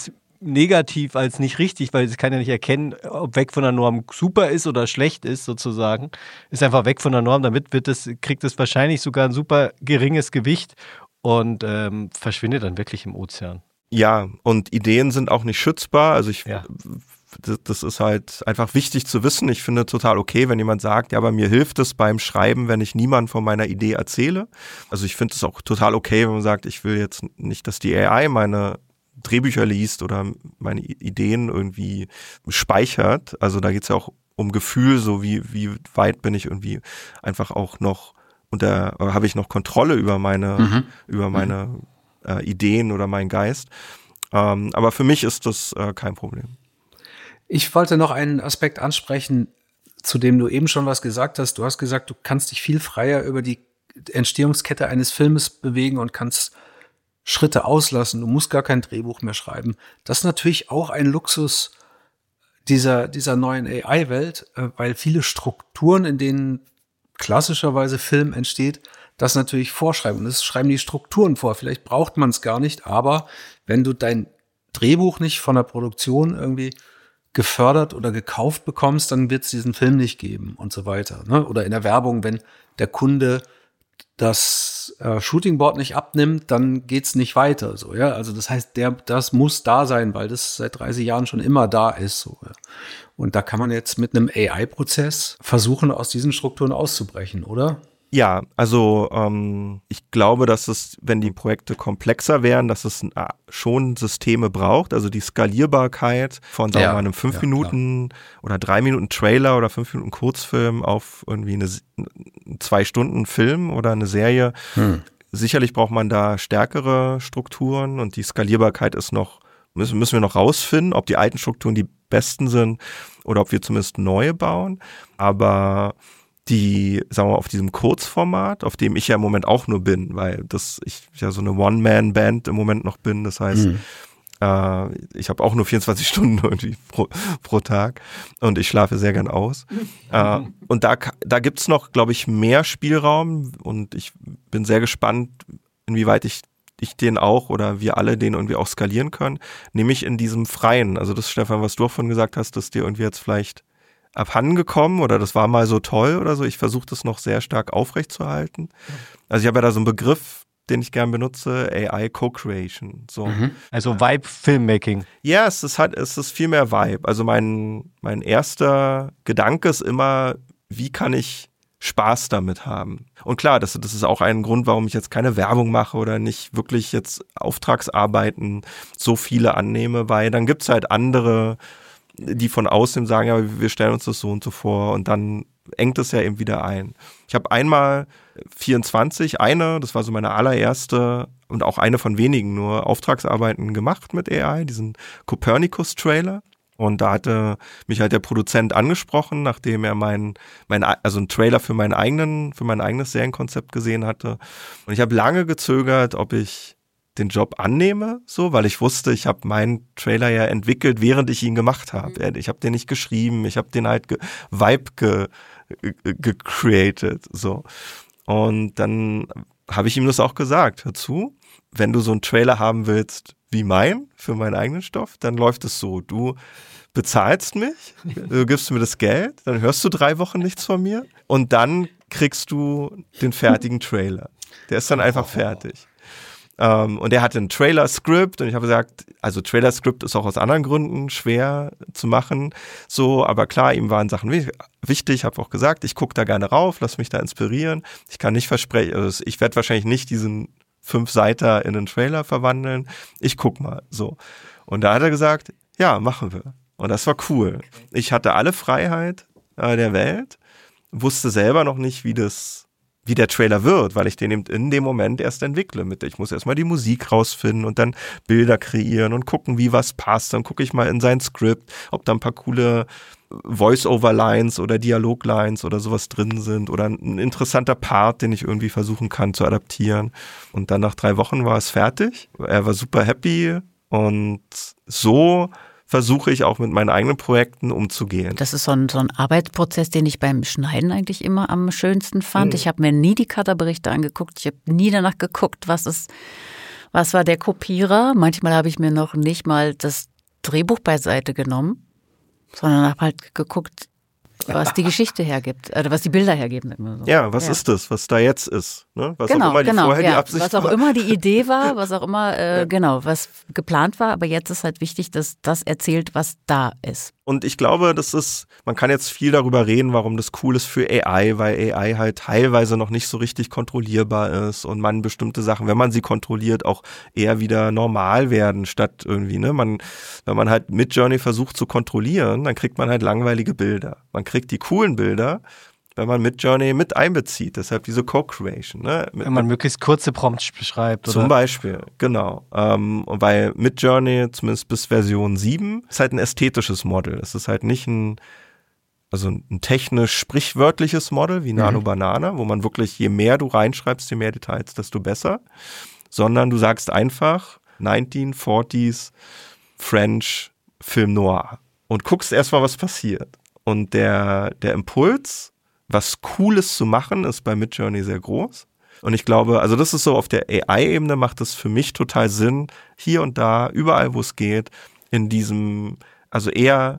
S2: negativ als nicht richtig, weil sie kann ja nicht erkennen, ob weg von der Norm super ist oder schlecht ist, sozusagen. Ist einfach weg von der Norm, damit kriegt es wahrscheinlich sogar ein super geringes Gewicht und verschwindet dann wirklich im Ozean.
S3: Ja, und Ideen sind auch nicht schützbar. Also das ist halt einfach wichtig zu wissen. Ich finde total okay, wenn jemand sagt, ja, aber mir hilft es beim Schreiben, wenn ich niemandem von meiner Idee erzähle. Also ich finde es auch total okay, wenn man sagt, ich will jetzt nicht, dass die AI meine Drehbücher liest oder meine Ideen irgendwie speichert. Also da geht es ja auch um Gefühl, so wie weit bin ich irgendwie einfach auch noch habe ich noch Kontrolle über meine Ideen oder meinen Geist. Aber für mich ist das kein Problem.
S4: Ich wollte noch einen Aspekt ansprechen, zu dem du eben schon was gesagt hast. Du hast gesagt, du kannst dich viel freier über die Entstehungskette eines Filmes bewegen und kannst Schritte auslassen. Du musst gar kein Drehbuch mehr schreiben. Das ist natürlich auch ein Luxus dieser neuen AI-Welt, weil viele Strukturen, in denen klassischerweise Film entsteht, das natürlich vorschreiben. Und das schreiben die Strukturen vor. Vielleicht braucht man es gar nicht, aber wenn du dein Drehbuch nicht von der Produktion irgendwie gefördert oder gekauft bekommst, dann wird es diesen Film nicht geben und so weiter. Ne? Oder in der Werbung, wenn der Kunde das Shootingboard nicht abnimmt, dann geht's nicht weiter. So, ja? Also das heißt, das muss da sein, weil das seit 30 Jahren schon immer da ist. So, ja? Und da kann man jetzt mit einem AI-Prozess versuchen, aus diesen Strukturen auszubrechen, oder?
S3: Ja, also ich glaube, dass es, wenn die Projekte komplexer wären, dass es schon Systeme braucht, also die Skalierbarkeit von, sagen wir mal, einem 5 Minuten oder 3 Minuten Trailer oder 5 Minuten Kurzfilm auf irgendwie eine 2 Stunden Film oder eine Serie. Sicherlich braucht man da stärkere Strukturen und die Skalierbarkeit ist müssen wir noch rausfinden, ob die alten Strukturen die besten sind oder ob wir zumindest neue bauen, aber die, sagen wir mal, auf diesem Kurzformat, auf dem ich ja im Moment auch nur bin, weil ich ja so eine One-Man-Band im Moment noch bin, das heißt, ich habe auch nur 24 Stunden irgendwie pro Tag und ich schlafe sehr gern aus. Und da gibt's noch, glaube ich, mehr Spielraum und ich bin sehr gespannt, inwieweit ich ich den auch oder wir alle den irgendwie auch skalieren können, nämlich in diesem Freien. Also das, Stefan, was du auch von gesagt hast, dass dir irgendwie jetzt vielleicht abhandengekommen oder das war mal so toll oder so. Ich versuche das noch sehr stark aufrechtzuerhalten. Also ich habe ja da so einen Begriff, den ich gern benutze, AI Co-Creation. So.
S2: Also Vibe-Filmmaking.
S3: Ja, es ist viel mehr Vibe. Also mein erster Gedanke ist immer, wie kann ich Spaß damit haben? Und klar, das ist auch ein Grund, warum ich jetzt keine Werbung mache oder nicht wirklich jetzt Auftragsarbeiten so viele annehme, weil dann gibt's halt andere, die von außen sagen, ja, wir stellen uns das so und so vor und dann engt es ja eben wieder ein. Ich habe einmal 24, das war so meine allererste und auch eine von wenigen nur Auftragsarbeiten gemacht mit AI, diesen Copernicus-Trailer. Und da hatte mich halt der Produzent angesprochen, nachdem er also einen Trailer für mein eigenes Serienkonzept gesehen hatte. Und ich habe lange gezögert, ob ich den Job annehme, so, weil ich wusste, ich habe meinen Trailer ja entwickelt, während ich ihn gemacht habe. Ich habe den nicht geschrieben, ich habe den halt gecreated, so. Und dann habe ich ihm das auch gesagt, hör zu, wenn du so einen Trailer haben willst wie für meinen eigenen Stoff, dann läuft es so, du bezahlst mich, du gibst mir das Geld, dann hörst du 3 Wochen nichts von mir und dann kriegst du den fertigen Trailer. Der ist dann einfach fertig. Und er hatte ein Trailer-Skript und ich habe gesagt, also Trailer-Skript ist auch aus anderen Gründen schwer zu machen, so, aber klar, ihm waren Sachen wichtig, ich habe auch gesagt, ich gucke da gerne rauf, lass mich da inspirieren. Ich kann nicht versprechen, also ich werde wahrscheinlich nicht diesen 5-Seiter in einen Trailer verwandeln, ich guck mal, so. Und da hat er gesagt, ja, machen wir. Und das war cool. Ich hatte alle Freiheit der Welt, wusste selber noch nicht, wie der Trailer wird, weil ich den eben in dem Moment erst entwickle. Ich muss erstmal die Musik rausfinden und dann Bilder kreieren und gucken, wie was passt. Dann gucke ich mal in sein Skript, ob da ein paar coole Voice-Over-Lines oder Dialog-Lines oder sowas drin sind oder ein interessanter Part, den ich irgendwie versuchen kann zu adaptieren. Und dann nach 3 Wochen war es fertig. Er war super happy und so versuche ich auch mit meinen eigenen Projekten umzugehen.
S1: Das ist so ein Arbeitsprozess, den ich beim Schneiden eigentlich immer am schönsten fand. Ich habe mir nie die Cutterberichte angeguckt. Ich habe nie danach geguckt, was war der Kopierer. Manchmal habe ich mir noch nicht mal das Drehbuch beiseite genommen, sondern habe halt geguckt, was die Geschichte hergibt, oder was die Bilder hergeben. So.
S3: Ja, was ist das, was da jetzt ist? Ne? Was auch immer die Absicht
S1: was auch immer die Idee war, was auch immer, was geplant war, aber jetzt ist halt wichtig, dass das erzählt, was da ist.
S3: Und ich glaube, man kann jetzt viel darüber reden, warum das cool ist für AI, weil AI halt teilweise noch nicht so richtig kontrollierbar ist und man bestimmte Sachen, wenn man sie kontrolliert, auch eher wieder normal werden, statt irgendwie, ne, wenn man halt Midjourney versucht zu kontrollieren, dann kriegt man halt langweilige Bilder. Man kriegt die coolen Bilder, wenn man Midjourney mit einbezieht. Deshalb diese Co-Creation. Ne?
S2: Wenn man möglichst kurze Prompts beschreibt.
S3: Zum Beispiel, genau. Und weil Midjourney, zumindest bis Version 7, ist halt ein ästhetisches Model. Es ist halt nicht ein technisch sprichwörtliches Model wie Nano Banana, wo man wirklich, je mehr du reinschreibst, je mehr Details, desto besser. Sondern du sagst einfach 1940s French Film Noir und guckst erstmal, was passiert. Und der Impuls, was Cooles zu machen, ist bei Midjourney sehr groß. Und ich glaube, also das ist so, auf der AI-Ebene macht es für mich total Sinn, hier und da, überall, wo es geht, in diesem, also eher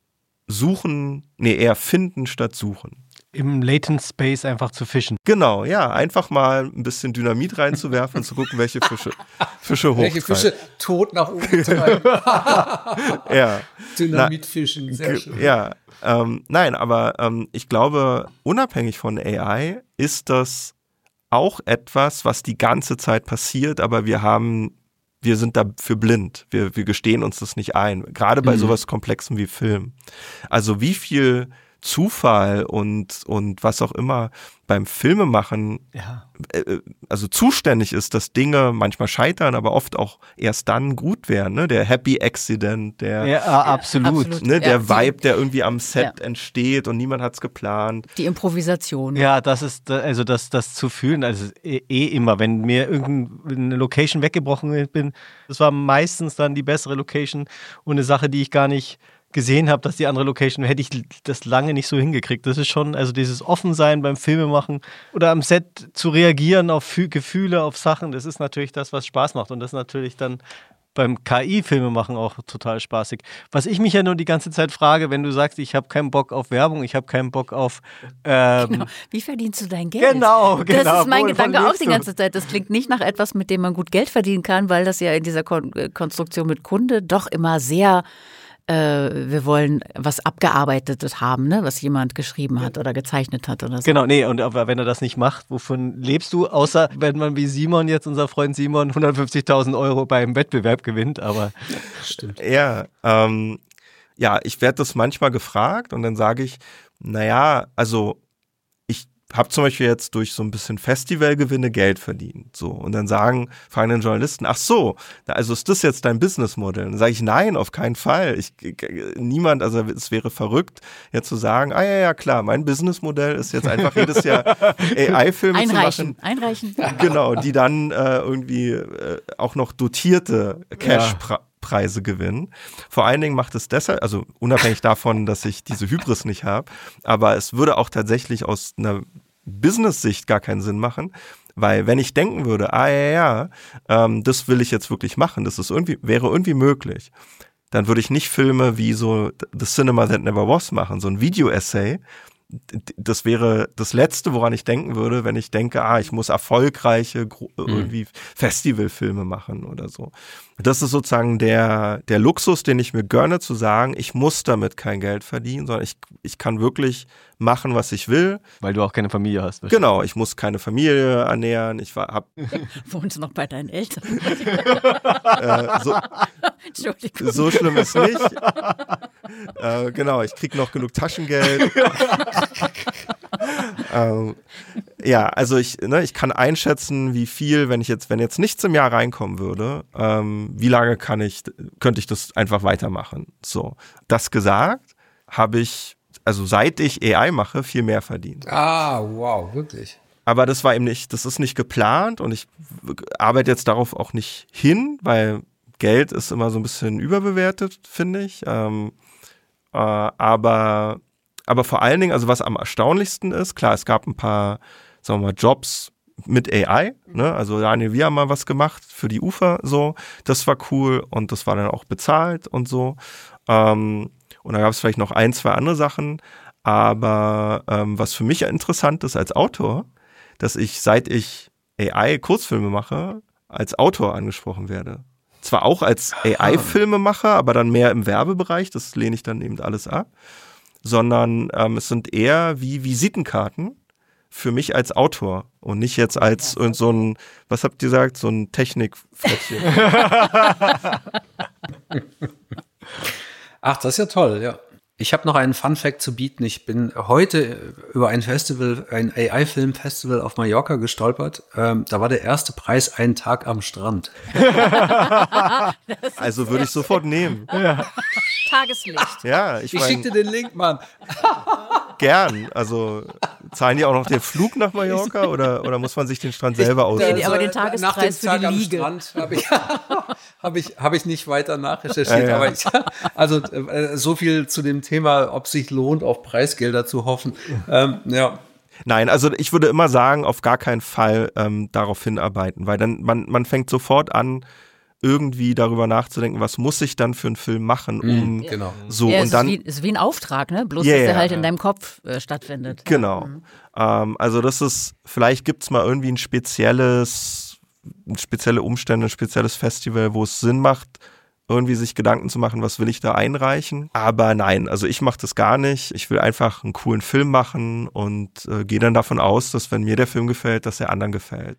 S3: finden statt suchen.
S2: Im Latent Space einfach zu fischen.
S3: Genau, ja, einfach mal ein bisschen Dynamit reinzuwerfen und zu gucken, welche Fische hochtreiben.
S4: Welche Fische tot nach oben treiben.
S3: Ja.
S4: Dynamitfischen, sehr schön.
S3: Ja, nein, aber ich glaube, unabhängig von AI ist das auch etwas, was die ganze Zeit passiert, aber wir sind dafür blind. Wir gestehen uns das nicht ein. Gerade bei sowas Komplexem wie Film. Also wie viel Zufall und was auch immer beim Filmemachen also zuständig ist, dass Dinge manchmal scheitern, aber oft auch erst dann gut werden. Ne? Der Happy Accident,
S2: absolut.
S3: Ne? Der Vibe, der irgendwie am Set entsteht und niemand hat's geplant.
S1: Die Improvisation.
S2: Ja, das ist, also das zu fühlen, also immer, wenn mir irgendeine Location weggebrochen bin, das war meistens dann die bessere Location und eine Sache, die ich gar nicht gesehen habe, dass die andere Location, hätte ich das lange nicht so hingekriegt. Das ist schon, also dieses Offensein beim Filmemachen oder am Set zu reagieren auf Gefühle, auf Sachen, das ist natürlich das, was Spaß macht. Und das ist natürlich dann beim KI-Filmemachen auch total spaßig. Was ich mich ja nur die ganze Zeit frage, wenn du sagst, ich habe keinen Bock auf Werbung, ich habe keinen Bock auf...
S1: Genau. Wie verdienst du dein Geld?
S2: Genau.
S1: Das ist mein Gedanke auch die ganze Zeit. Das klingt nicht nach etwas, mit dem man gut Geld verdienen kann, weil das ja in dieser Konstruktion mit Kunde doch immer sehr... wir wollen was Abgearbeitetes haben, ne? Was jemand geschrieben hat oder gezeichnet hat oder so.
S2: Genau, nee, und aber wenn er das nicht macht, wovon lebst du? Außer wenn man wie Simon jetzt, unser Freund Simon, 150.000 € beim Wettbewerb gewinnt, aber...
S4: Stimmt.
S3: Ja, ich werde das manchmal gefragt und dann sage ich, naja, also ich habe zum Beispiel jetzt durch so ein bisschen Festivalgewinne Geld verdient. So. Und dann fragen den Journalisten, ach so, also ist das jetzt dein Businessmodell? Dann sage ich, nein, auf keinen Fall. Niemand, also es wäre verrückt, jetzt zu sagen, ja, klar, mein Businessmodell ist jetzt einfach jedes Jahr AI-Filme zu machen.
S1: Einreichen.
S3: Genau, die dann irgendwie auch noch dotierte Cash-Preise gewinnen. Vor allen Dingen macht es deshalb, also unabhängig davon, dass ich diese Hybris nicht habe, aber es würde auch tatsächlich aus einer Business-Sicht gar keinen Sinn machen, weil wenn ich denken würde, das will ich jetzt wirklich machen, wäre irgendwie möglich, dann würde ich nicht Filme wie so The Cinema That Never Was machen, so ein Video-Essay. Das wäre das Letzte, woran ich denken würde, wenn ich denke, ich muss erfolgreiche irgendwie Festivalfilme machen oder so. Das ist sozusagen der Luxus, den ich mir gönne, zu sagen, ich muss damit kein Geld verdienen, sondern ich kann wirklich machen, was ich will.
S2: Weil du auch keine Familie hast.
S3: Genau, ich muss keine Familie ernähren.
S1: Wohnst du noch bei deinen Eltern?
S3: Entschuldigung. So schlimm ist nicht. Genau, ich kriege noch genug Taschengeld. Also ich kann einschätzen, wie viel, wenn jetzt nichts im Jahr reinkommen würde, wie lange könnte ich das einfach weitermachen. So, das gesagt, habe ich, also seit ich AI mache, viel mehr verdient.
S4: Wow, wirklich.
S3: Aber das ist nicht geplant und ich arbeite jetzt darauf auch nicht hin, weil Geld ist immer so ein bisschen überbewertet, finde ich. Aber vor allen Dingen, also was am erstaunlichsten ist, klar, es gab ein paar, sagen wir mal, Jobs mit AI, ne? Also Daniel, wir haben mal was gemacht für die Ufer, so, das war cool und das war dann auch bezahlt und so. Und da gab es vielleicht noch 1, 2 andere Sachen, aber was für mich interessant ist als Autor, dass seit ich AI-Kurzfilme mache, als Autor angesprochen werde. Zwar auch als AI-Filmemacher, aber dann mehr im Werbebereich, das lehne ich dann eben alles ab, sondern es sind eher wie Visitenkarten für mich als Autor und nicht jetzt als so ein, was habt ihr gesagt, so ein Technikfrettchen.
S4: Ach, das ist ja toll, ja. Ich habe noch einen Fun-Fact zu bieten. Ich bin heute über ein AI-Film-Festival auf Mallorca gestolpert. Da war der erste Preis ein Tag am Strand.
S3: Also würde ich sofort nehmen.
S1: Ja. Tageslicht.
S3: Ja,
S4: ich schick dir den Link, Mann.
S3: Gern. Also zahlen die auch noch den Flug nach Mallorca oder muss man sich den Strand selber aussuchen?
S1: Nee, aber den Tagespreis für die Liege.
S4: Am Strand habe ich nicht weiter nachrecherchiert. Ja. Aber so viel zu dem Thema, ob sich lohnt, auf Preisgelder zu hoffen. Ja.
S3: Nein, also ich würde immer sagen, auf gar keinen Fall darauf hinarbeiten, weil dann man fängt sofort an, irgendwie darüber nachzudenken, was muss ich dann für einen Film machen, um so
S1: ja,
S3: und dann
S1: ist wie ein Auftrag, ne? Bloß dass der halt in deinem Kopf stattfindet.
S3: Genau. Also das ist, vielleicht gibt's mal irgendwie spezielle Umstände, ein spezielles Festival, wo es Sinn macht, irgendwie sich Gedanken zu machen, was will ich da einreichen. Aber nein, also ich mache das gar nicht. Ich will einfach einen coolen Film machen und gehe dann davon aus, dass wenn mir der Film gefällt, dass er anderen gefällt.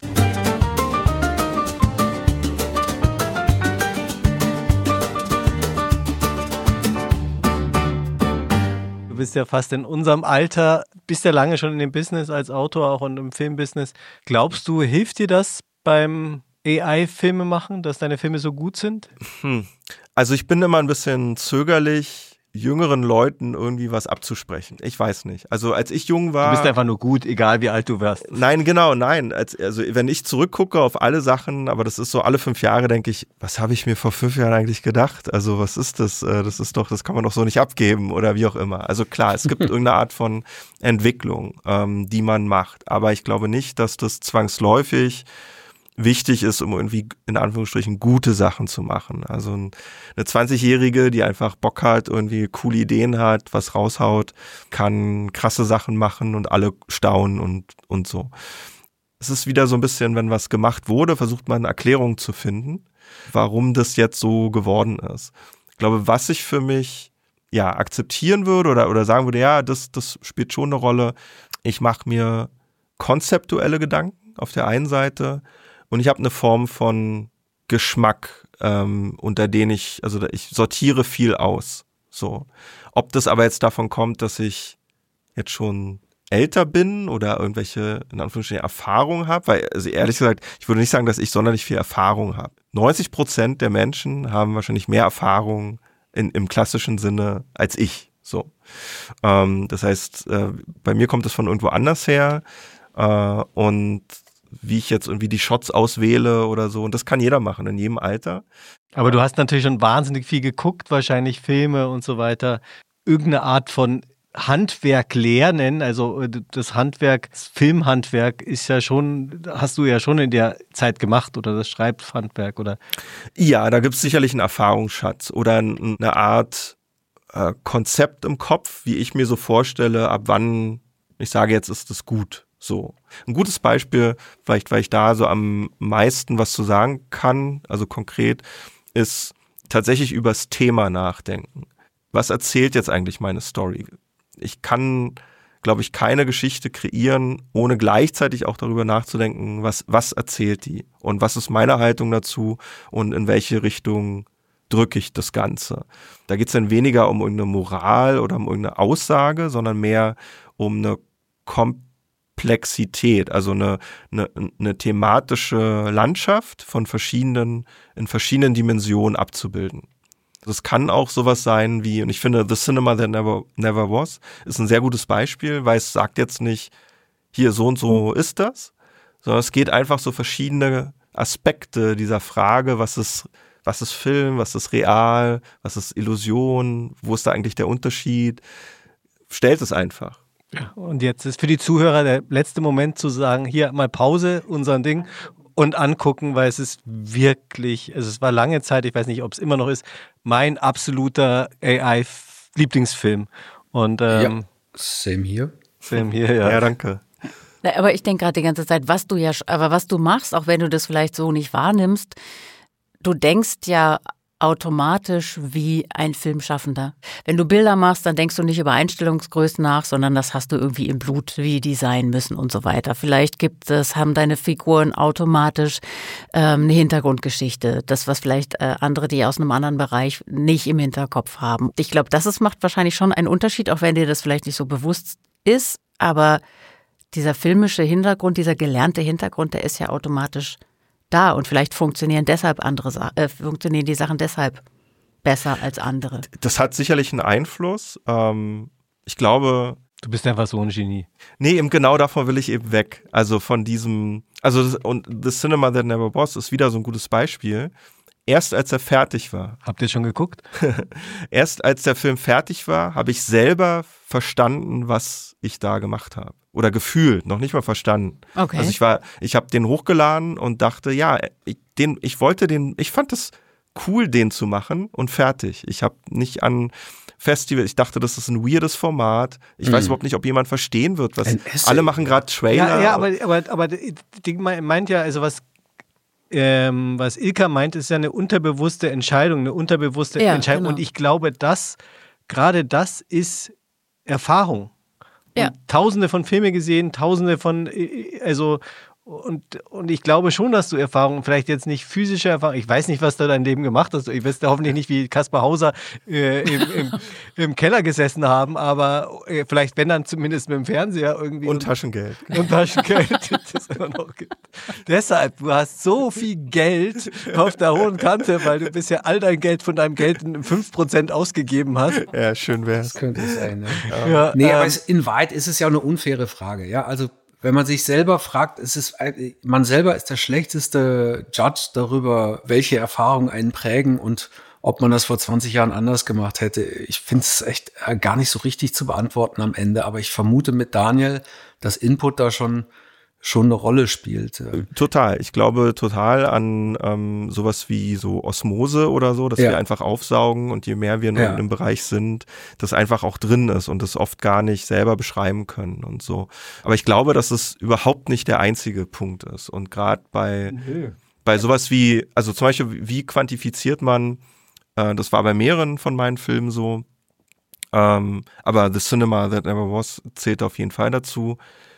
S2: Du bist ja fast in unserem Alter, bist ja lange schon in dem Business als Autor auch und im Filmbusiness. Glaubst du, hilft dir das beim AI-Filme machen, dass deine Filme so gut sind?
S3: Also ich bin immer ein bisschen zögerlich, jüngeren Leuten irgendwie was abzusprechen. Ich weiß nicht. Also als ich jung war...
S2: Du bist einfach nur gut, egal wie alt du wirst.
S3: Nein. Also wenn ich zurückgucke auf alle Sachen, aber das ist so alle 5 Jahre, denke ich, was habe ich mir vor 5 Jahren eigentlich gedacht? Also was ist das? Das kann man doch so nicht abgeben oder wie auch immer. Also klar, es gibt irgendeine Art von Entwicklung, die man macht. Aber ich glaube nicht, dass das zwangsläufig wichtig ist, um irgendwie in Anführungsstrichen gute Sachen zu machen. Also eine 20-Jährige, die einfach Bock hat, irgendwie coole Ideen hat, was raushaut, kann krasse Sachen machen und alle staunen und so. Es ist wieder so ein bisschen, wenn was gemacht wurde, versucht man eine Erklärung zu finden, warum das jetzt so geworden ist. Ich glaube, was ich für mich akzeptieren würde oder sagen würde, ja, das spielt schon eine Rolle. Ich mache mir konzeptuelle Gedanken auf der einen Seite. Und ich habe eine Form von Geschmack, unter denen ich sortiere viel aus. So. Ob das aber jetzt davon kommt, dass ich jetzt schon älter bin oder irgendwelche, in Anführungsstrichen, Erfahrungen habe, weil, also ehrlich gesagt, ich würde nicht sagen, dass ich sonderlich viel Erfahrung habe. 90% der Menschen haben wahrscheinlich mehr Erfahrung im klassischen Sinne als ich. So. Das heißt, bei mir kommt es von irgendwo anders her und wie ich jetzt irgendwie die Shots auswähle oder so. Und das kann jeder machen, in jedem Alter.
S2: Aber du hast natürlich schon wahnsinnig viel geguckt, wahrscheinlich Filme und so weiter. Irgendeine Art von Handwerk lernen, also das Handwerk, das Filmhandwerk ist ja schon, hast du ja schon in der Zeit gemacht oder das Schreibhandwerk, oder?
S3: Ja, da gibt es sicherlich einen Erfahrungsschatz oder eine Art Konzept im Kopf, wie ich mir so vorstelle, ab wann ich sage, jetzt ist es gut. So. Ein gutes Beispiel, vielleicht weil ich da so am meisten was zu sagen kann, also konkret, ist tatsächlich übers Thema nachdenken. Was erzählt jetzt eigentlich meine Story? Ich kann, glaube ich, keine Geschichte kreieren, ohne gleichzeitig auch darüber nachzudenken, was erzählt die und was ist meine Haltung dazu und in welche Richtung drücke ich das Ganze. Da geht es dann weniger um irgendeine Moral oder um irgendeine Aussage, sondern mehr um eine Komplexität, also eine thematische Landschaft in verschiedenen Dimensionen abzubilden. Das kann auch sowas sein wie, und ich finde, The Cinema That Never Was ist ein sehr gutes Beispiel, weil es sagt jetzt nicht, hier so und so ist das, sondern es geht einfach so verschiedene Aspekte dieser Frage, was ist Film, was ist real, was ist Illusion, wo ist da eigentlich der Unterschied, stellt es einfach.
S2: Und jetzt ist für die Zuhörer der letzte Moment zu sagen, hier mal Pause, unseren Ding und angucken, weil es ist wirklich, also es war lange Zeit, ich weiß nicht, ob es immer noch ist, mein absoluter AI-Lieblingsfilm. Und
S4: same here.
S2: Same here, ja.
S3: Ja, danke.
S1: Aber ich denke gerade die ganze Zeit, was du machst, auch wenn du das vielleicht so nicht wahrnimmst, du denkst ja automatisch wie ein Filmschaffender. Wenn du Bilder machst, dann denkst du nicht über Einstellungsgrößen nach, sondern das hast du irgendwie im Blut, wie die sein müssen und so weiter. Vielleicht haben deine Figuren automatisch eine Hintergrundgeschichte. Das, was vielleicht andere, die aus einem anderen Bereich nicht im Hinterkopf haben. Ich glaube, macht wahrscheinlich schon einen Unterschied, auch wenn dir das vielleicht nicht so bewusst ist. Aber dieser filmische Hintergrund, dieser gelernte Hintergrund, der ist ja automatisch da und vielleicht funktionieren die Sachen deshalb besser als andere.
S3: Das hat sicherlich einen Einfluss. Ich glaube...
S2: Du bist einfach so ein Genie.
S3: Nee, eben genau davon will ich eben weg. Also von diesem... und The Cinema That Never Was ist wieder so ein gutes Beispiel. Erst als er fertig war.
S2: Habt ihr schon geguckt?
S3: Erst als der Film fertig war, habe ich selber verstanden, was ich da gemacht habe. Oder gefühlt, noch nicht mal verstanden.
S1: Okay.
S3: Also ich habe den hochgeladen und dachte, ja, ich fand es cool, den zu machen und fertig. Ich habe nicht an Festival, ich dachte, das ist ein weirdes Format. Ich weiß überhaupt nicht, ob jemand verstehen wird, was alle machen gerade Trailer.
S2: Ja, aber die meint ja, also was Ilka meint, ist ja eine unterbewusste Entscheidung, Entscheidung.
S1: Genau.
S2: Und ich glaube, gerade das ist Erfahrung.
S1: Ja.
S2: Tausende von Filmen gesehen, Tausende von, Und ich glaube schon, dass du Erfahrungen, vielleicht jetzt nicht physische Erfahrungen, ich weiß nicht, was du dein Leben gemacht hast. Ich weiß ja hoffentlich nicht, wie Kaspar Hauser im Keller gesessen haben, aber vielleicht, wenn dann zumindest mit dem Fernseher irgendwie.
S3: Und Taschengeld.
S2: Und Taschengeld, das immer noch gibt. Deshalb, du hast so viel Geld auf der hohen Kante, weil du bisher all dein Geld von deinem Geld in 5% ausgegeben hast.
S3: Ja, schön wär's.
S4: Das könnte es sein, ne?
S2: Ja,
S4: Nee, aber in Wahrheit ist es ja eine unfaire Frage, ja. Also, wenn man sich selber fragt, man selber ist der schlechteste Judge darüber, welche Erfahrungen einen prägen und ob man das vor 20 Jahren anders gemacht hätte. Ich finde es echt gar nicht so richtig zu beantworten am Ende, aber ich vermute mit Daniel, dass Input da schon eine Rolle spielt.
S3: Total. Ich glaube total an sowas wie so Osmose oder so, dass wir einfach aufsaugen und je mehr wir in einem Bereich sind, das einfach auch drin ist und das oft gar nicht selber beschreiben können und so. Aber ich glaube, dass es überhaupt nicht der einzige Punkt ist. Und gerade bei sowas wie, also zum Beispiel, wie quantifiziert man, das war bei mehreren von meinen Filmen so, aber The Cinema That Never Was zählt auf jeden Fall dazu,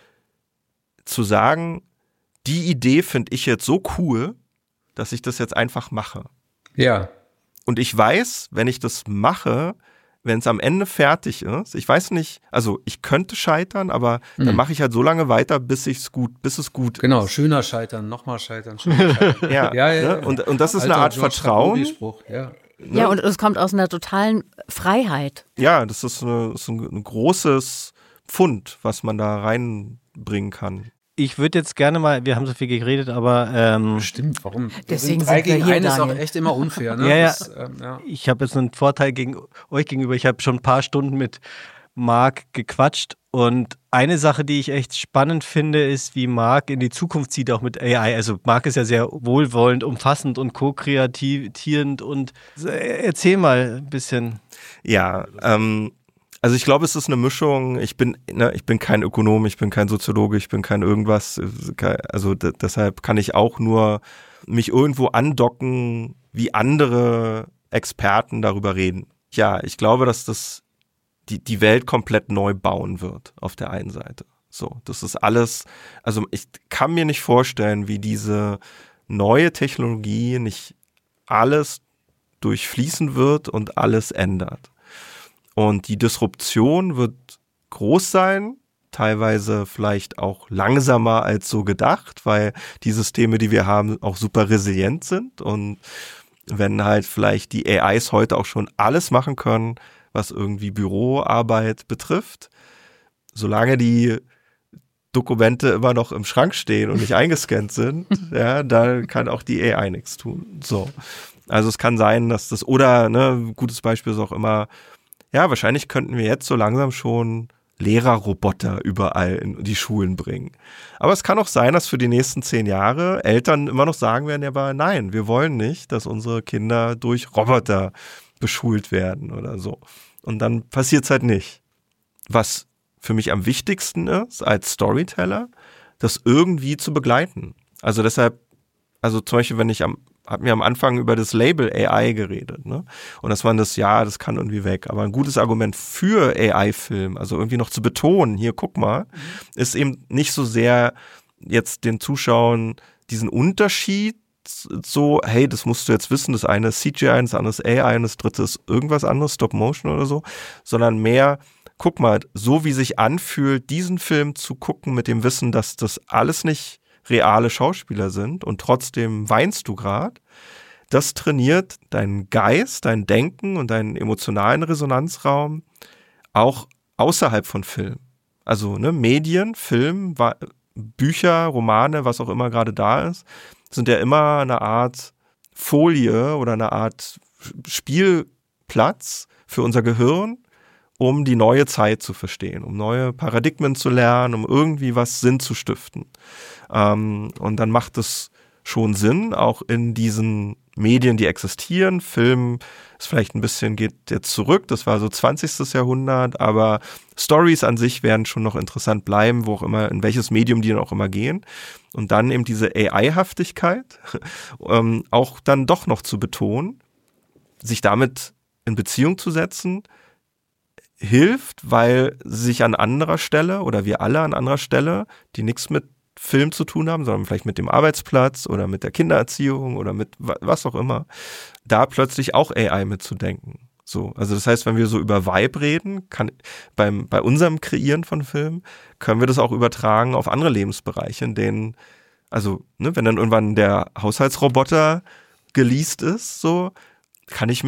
S3: zu sagen, die Idee finde ich jetzt so cool, dass ich das jetzt einfach mache.
S4: Ja.
S3: Und ich weiß, wenn ich das mache, wenn es am Ende fertig ist, ich weiß nicht, also ich könnte scheitern, aber dann mache ich halt so lange weiter, bis es gut ist.
S4: Genau, schöner scheitern, nochmal scheitern, schöner scheitern.
S3: Ja.
S4: Ne?
S3: Und das ist eine Art
S4: George
S3: Vertrauen.
S1: Ja, und es kommt aus einer totalen Freiheit.
S3: Ja, das ist ein großes Pfund, was man da reinbringen kann.
S2: Ich würde jetzt gerne mal, wir haben so viel geredet, aber
S4: Stimmt, warum?
S1: Deswegen
S4: drei
S1: sind wir
S4: gegen
S1: hier,
S4: einen ist auch
S1: Daniel.
S4: echt immer unfair. Ne?
S2: Ja.
S4: Das,
S2: ich habe jetzt einen Vorteil gegen euch gegenüber. Ich habe schon ein paar Stunden mit Marc gequatscht und eine Sache, die ich echt spannend finde, ist, wie Marc in die Zukunft sieht, auch mit AI. Also Marc ist ja sehr wohlwollend, umfassend und ko-kreatierend und erzähl mal ein bisschen.
S3: Ja, also ich glaube, es ist eine Mischung. Ich bin kein Ökonom, ich bin kein Soziologe, ich bin kein irgendwas. Also deshalb kann ich auch nur mich irgendwo andocken, wie andere Experten darüber reden. Ja, ich glaube, dass das die Welt komplett neu bauen wird auf der einen Seite. So, das ist alles. Also ich kann mir nicht vorstellen, wie diese neue Technologie nicht alles durchfließen wird und alles ändert. Und die Disruption wird groß sein, teilweise vielleicht auch langsamer als so gedacht, weil die Systeme, die wir haben, auch super resilient sind. Und wenn halt vielleicht die AIs heute auch schon alles machen können, was irgendwie Büroarbeit betrifft, solange die Dokumente immer noch im Schrank stehen und nicht eingescannt sind, ja, da kann auch die AI nichts tun. So. Also es kann sein, dass das, oder, ne, gutes Beispiel ist auch immer, ja, wahrscheinlich könnten wir jetzt so langsam schon Lehrerroboter überall in die Schulen bringen. Aber es kann auch sein, dass für die nächsten 10 Jahre Eltern immer noch sagen werden, ja, aber nein, wir wollen nicht, dass unsere Kinder durch Roboter beschult werden oder so. Und dann passiert es halt nicht. Was für mich am wichtigsten ist, als Storyteller, das irgendwie zu begleiten. Also deshalb, also zum Beispiel, hat mir am Anfang über das Label AI geredet, ne? Und das war das kann irgendwie weg. Aber ein gutes Argument für AI-Film, also irgendwie noch zu betonen, hier, guck mal, ist eben nicht so sehr jetzt den Zuschauern diesen Unterschied so, hey, das musst du jetzt wissen, das eine ist CGI, das andere ist AI und das dritte ist irgendwas anderes, Stop Motion oder so, sondern mehr, guck mal, so wie sich anfühlt, diesen Film zu gucken mit dem Wissen, dass das alles nicht reale Schauspieler sind und trotzdem weinst du gerade, das trainiert deinen Geist, dein Denken und deinen emotionalen Resonanzraum auch außerhalb von Film. Also ne, Medien, Film, Bücher, Romane, was auch immer gerade da ist, sind ja immer eine Art Folie oder eine Art Spielplatz für unser Gehirn, um die neue Zeit zu verstehen, um neue Paradigmen zu lernen, um irgendwie was Sinn zu stiften. Und dann macht es schon Sinn, auch in diesen Medien, die existieren. Film ist vielleicht ein bisschen, geht jetzt zurück, das war so 20. Jahrhundert, aber Stories an sich werden schon noch interessant bleiben, wo auch immer, in welches Medium die dann auch immer gehen. Und dann eben diese AI-Haftigkeit auch dann doch noch zu betonen, sich damit in Beziehung zu setzen, hilft, weil sich an anderer Stelle oder wir alle an anderer Stelle, die nichts mit Film zu tun haben, sondern vielleicht mit dem Arbeitsplatz oder mit der Kindererziehung oder mit was auch immer, da plötzlich auch AI mitzudenken. So, also das heißt, wenn wir so über Vibe reden, bei unserem Kreieren von Filmen, können wir das auch übertragen auf andere Lebensbereiche, in denen, also, ne, wenn dann irgendwann der Haushaltsroboter geleast ist, so, kann ich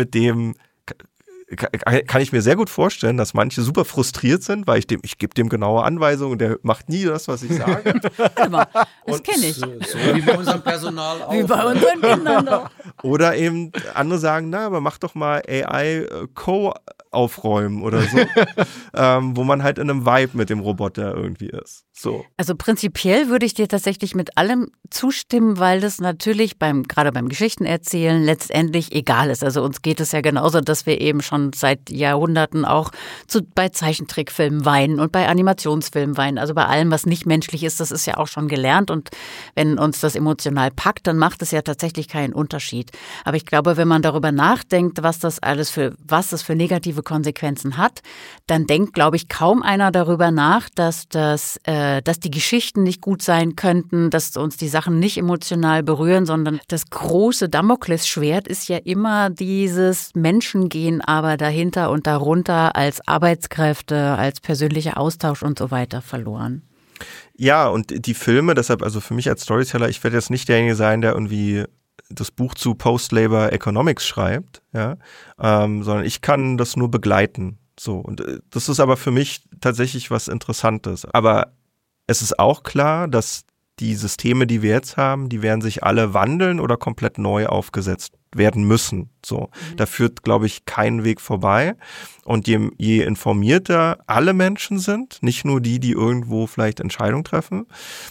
S3: mir sehr gut vorstellen, dass manche super frustriert sind, weil ich gebe dem genaue Anweisungen und der macht nie das, was ich sage.
S1: Das kenne ich.
S4: So wie bei unserem Personal auch.
S1: Wie bei unseren Kindern doch.
S3: Oder eben andere sagen, na, aber mach doch mal AI aufräumen oder so, wo man halt in einem Vibe mit dem Roboter irgendwie ist. So.
S1: Also prinzipiell würde ich dir tatsächlich mit allem zustimmen, weil das natürlich gerade beim Geschichtenerzählen letztendlich egal ist. Also uns geht es ja genauso, dass wir eben schon seit Jahrhunderten auch bei Zeichentrickfilmen weinen und bei Animationsfilmen weinen. Also bei allem, was nicht menschlich ist, das ist ja auch schon gelernt. Und wenn uns das emotional packt, dann macht es ja tatsächlich keinen Unterschied. Aber ich glaube, wenn man darüber nachdenkt, was das für negative Konsequenzen hat, dann denkt, glaube ich, kaum einer darüber nach, dass die Geschichten nicht gut sein könnten, dass uns die Sachen nicht emotional berühren, sondern das große Damoklesschwert ist ja immer dieses Menschen gehen aber dahinter und darunter als Arbeitskräfte, als persönlicher Austausch und so weiter verloren.
S3: Ja, und die Filme, deshalb, also für mich als Storyteller, ich werde jetzt nicht derjenige sein, der irgendwie das Buch zu Post-Labor Economics schreibt, ja, sondern ich kann das nur begleiten. So, und das ist aber für mich tatsächlich was Interessantes. Aber es ist auch klar, dass die Systeme, die wir jetzt haben, die werden sich alle wandeln oder komplett neu aufgesetzt werden müssen. So, da führt, glaube ich, kein Weg vorbei. Und je informierter alle Menschen sind, nicht nur die irgendwo vielleicht Entscheidungen treffen,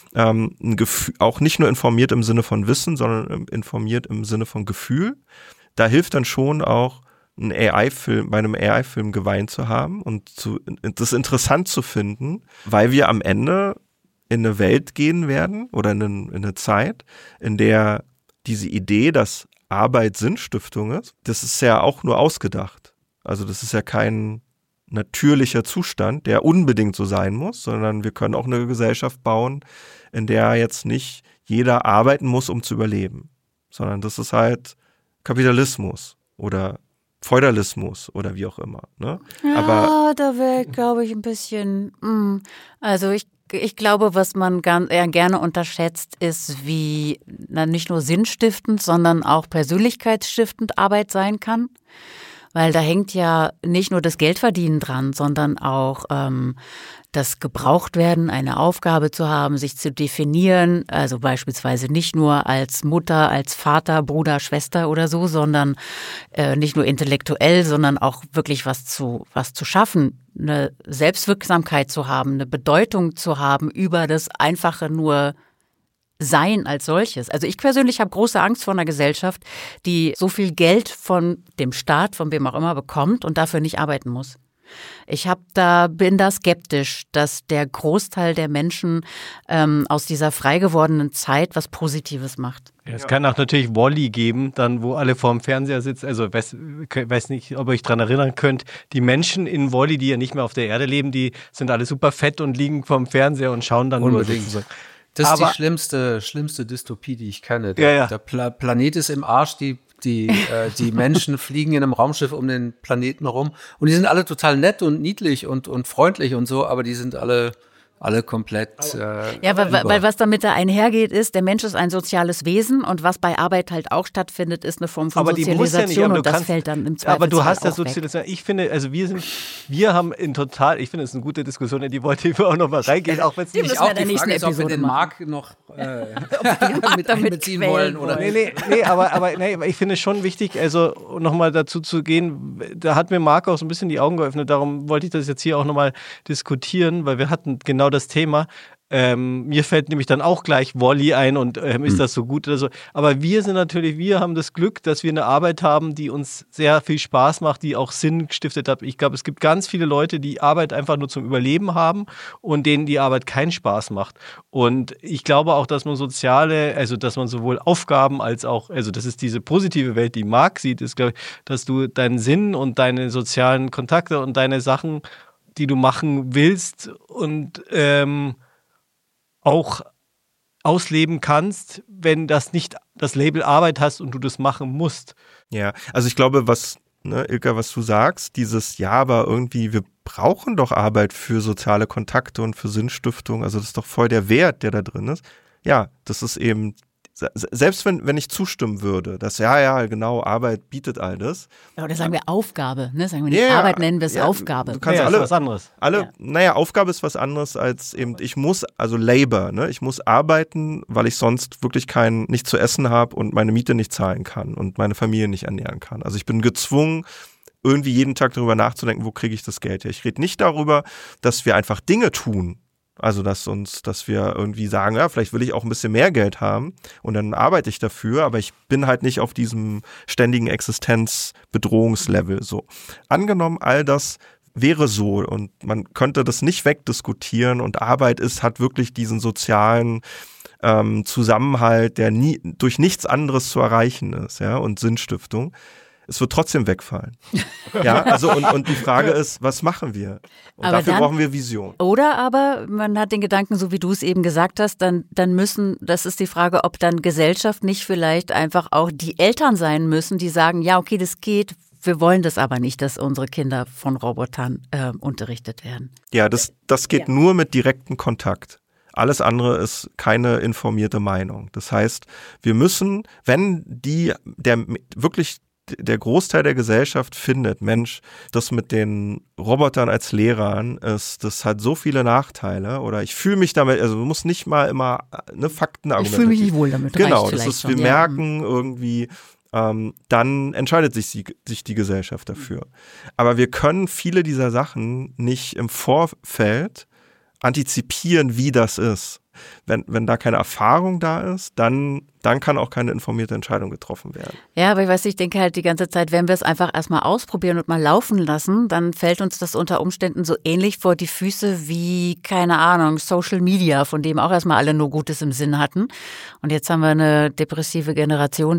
S3: auch nicht nur informiert im Sinne von Wissen, sondern informiert im Sinne von Gefühl, da hilft dann schon auch bei einem AI-Film geweint zu haben und das interessant zu finden, weil wir am Ende in eine Welt gehen werden oder in eine Zeit, in der diese Idee, dass Arbeit Sinnstiftung ist, das ist ja auch nur ausgedacht. Also das ist ja kein natürlicher Zustand, der unbedingt so sein muss, sondern wir können auch eine Gesellschaft bauen, in der jetzt nicht jeder arbeiten muss, um zu überleben, sondern das ist halt Kapitalismus oder Feudalismus oder wie auch immer. Ne?
S1: Ja,
S3: aber
S1: da wäre, glaube ich, ein bisschen, also ich glaube, was man eher gerne unterschätzt, ist, wie nicht nur sinnstiftend, sondern auch persönlichkeitsstiftend Arbeit sein kann. Weil da hängt ja nicht nur das Geldverdienen dran, sondern auch das Gebrauchtwerden, eine Aufgabe zu haben, sich zu definieren. Also beispielsweise nicht nur als Mutter, als Vater, Bruder, Schwester oder so, sondern nicht nur intellektuell, sondern auch wirklich was zu schaffen, eine Selbstwirksamkeit zu haben, eine Bedeutung zu haben über das einfache nur Sein als solches. Also ich persönlich habe große Angst vor einer Gesellschaft, die so viel Geld von dem Staat, von wem auch immer, bekommt und dafür nicht arbeiten muss. Bin da skeptisch, dass der Großteil der Menschen aus dieser frei gewordenen Zeit was Positives macht.
S2: Ja, es kann auch natürlich Wall-E geben, dann wo alle vorm Fernseher sitzen. Also weiß nicht, ob ihr euch daran erinnern könnt, die Menschen in Wall-E, die ja nicht mehr auf der Erde leben, die sind alle super fett und liegen vorm Fernseher und schauen dann
S4: unbedingt.
S2: Nur.
S4: Das ist die schlimmste Dystopie, die ich kenne. Der Planet ist im Arsch, die Menschen fliegen in einem Raumschiff um den Planeten rum und die sind alle total nett und niedlich und freundlich und so, aber die sind alle komplett
S1: weil was damit da einhergeht, ist, der Mensch ist ein soziales Wesen und was bei Arbeit halt auch stattfindet, ist eine Form von Sozialisation und das fällt dann im Zweifelsfall
S2: aber du hast ja
S1: auch
S2: Sozialisation. Ich finde, also wir haben ich finde es eine gute Diskussion, in die wollte ich auch noch mal reingehen, auch wenn es nicht
S4: auch die Frage ist, ob wir den Markt noch mit einbeziehen wollen oder
S2: Nee, aber ich finde es schon wichtig, also nochmal dazu zu gehen, da hat mir Marc auch so ein bisschen die Augen geöffnet, darum wollte ich das jetzt hier auch nochmal diskutieren, weil wir hatten genau das Thema. Mir fällt nämlich dann auch gleich Wall-E ein und ist das so gut oder so. Aber wir haben das Glück, dass wir eine Arbeit haben, die uns sehr viel Spaß macht, die auch Sinn gestiftet hat. Ich glaube, es gibt ganz viele Leute, die Arbeit einfach nur zum Überleben haben und denen die Arbeit keinen Spaß macht. Und ich glaube auch, dass man dass man sowohl Aufgaben als auch, also das ist diese positive Welt, die Marc sieht, ist, glaube ich, dass du deinen Sinn und deine sozialen Kontakte und deine Sachen, die du machen willst und auch ausleben kannst, wenn das nicht das Label Arbeit hast und du das machen musst.
S3: Ja, also ich glaube, Ilka, was du sagst, aber irgendwie, wir brauchen doch Arbeit für soziale Kontakte und für Sinnstiftung, also das ist doch voll der Wert, der da drin ist. Ja, das ist eben, selbst wenn ich zustimmen würde, dass genau, Arbeit bietet all das.
S1: Ja, oder sagen wir Aufgabe, ne? Sagen wir nicht Arbeit, nennen wir es Aufgabe.
S3: Du kannst
S2: ist was anderes.
S3: Aufgabe ist was anderes als eben, Labor, ne? Ich muss arbeiten, weil ich sonst wirklich nicht zu essen habe und meine Miete nicht zahlen kann und meine Familie nicht ernähren kann. Also ich bin gezwungen, irgendwie jeden Tag darüber nachzudenken, wo kriege ich das Geld her. Ich rede nicht darüber, dass wir einfach Dinge tun. Also dass wir irgendwie sagen, ja, vielleicht will ich auch ein bisschen mehr Geld haben und dann arbeite ich dafür, aber ich bin halt nicht auf diesem ständigen Existenzbedrohungslevel so. Angenommen, all das wäre so und man könnte das nicht wegdiskutieren und Arbeit hat wirklich diesen sozialen Zusammenhalt, der durch nichts anderes zu erreichen ist, ja, und Sinnstiftung. Es wird trotzdem wegfallen. Ja, also und die Frage ist, was machen wir? Und
S1: aber
S3: dafür brauchen wir Vision.
S1: Oder aber man hat den Gedanken, so wie du es eben gesagt hast, dann das ist die Frage, ob dann Gesellschaft nicht vielleicht einfach auch die Eltern sein müssen, die sagen, ja, okay, das geht, wir wollen das aber nicht, dass unsere Kinder von Robotern unterrichtet werden.
S3: Ja, das geht nur mit direktem Kontakt. Alles andere ist keine informierte Meinung. Das heißt, wir müssen, wenn der Großteil der Gesellschaft findet, Mensch, das mit den Robotern als Lehrern das hat so viele Nachteile oder ich fühle mich damit, also du musst nicht mal immer Faktenargumente.
S1: Ich fühle mich nicht wohl damit.
S3: Genau, das ist, wir merken irgendwie, dann entscheidet sich die Gesellschaft dafür. Aber wir können viele dieser Sachen nicht im Vorfeld antizipieren, wie das ist. Wenn da keine Erfahrung da ist, dann kann auch keine informierte Entscheidung getroffen werden.
S1: Ja, aber ich denke halt die ganze Zeit, wenn wir es einfach erstmal ausprobieren und mal laufen lassen, dann fällt uns das unter Umständen so ähnlich vor die Füße wie, keine Ahnung, Social Media, von dem auch erstmal alle nur Gutes im Sinn hatten. Und jetzt haben wir eine depressive Generation,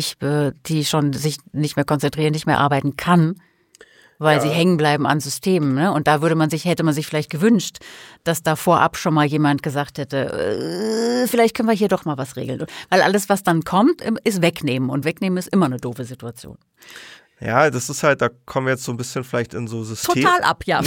S1: die schon sich nicht mehr konzentrieren, nicht mehr arbeiten kann, weil sie hängen bleiben an Systemen. Ne? Und da hätte man sich vielleicht gewünscht, dass da vorab schon mal jemand gesagt hätte, vielleicht können wir hier doch mal was regeln. Weil alles, was dann kommt, ist wegnehmen. Und wegnehmen ist immer eine doofe Situation.
S3: Ja, das ist halt, da kommen wir jetzt so ein bisschen vielleicht in so System.
S1: Total ab, ja.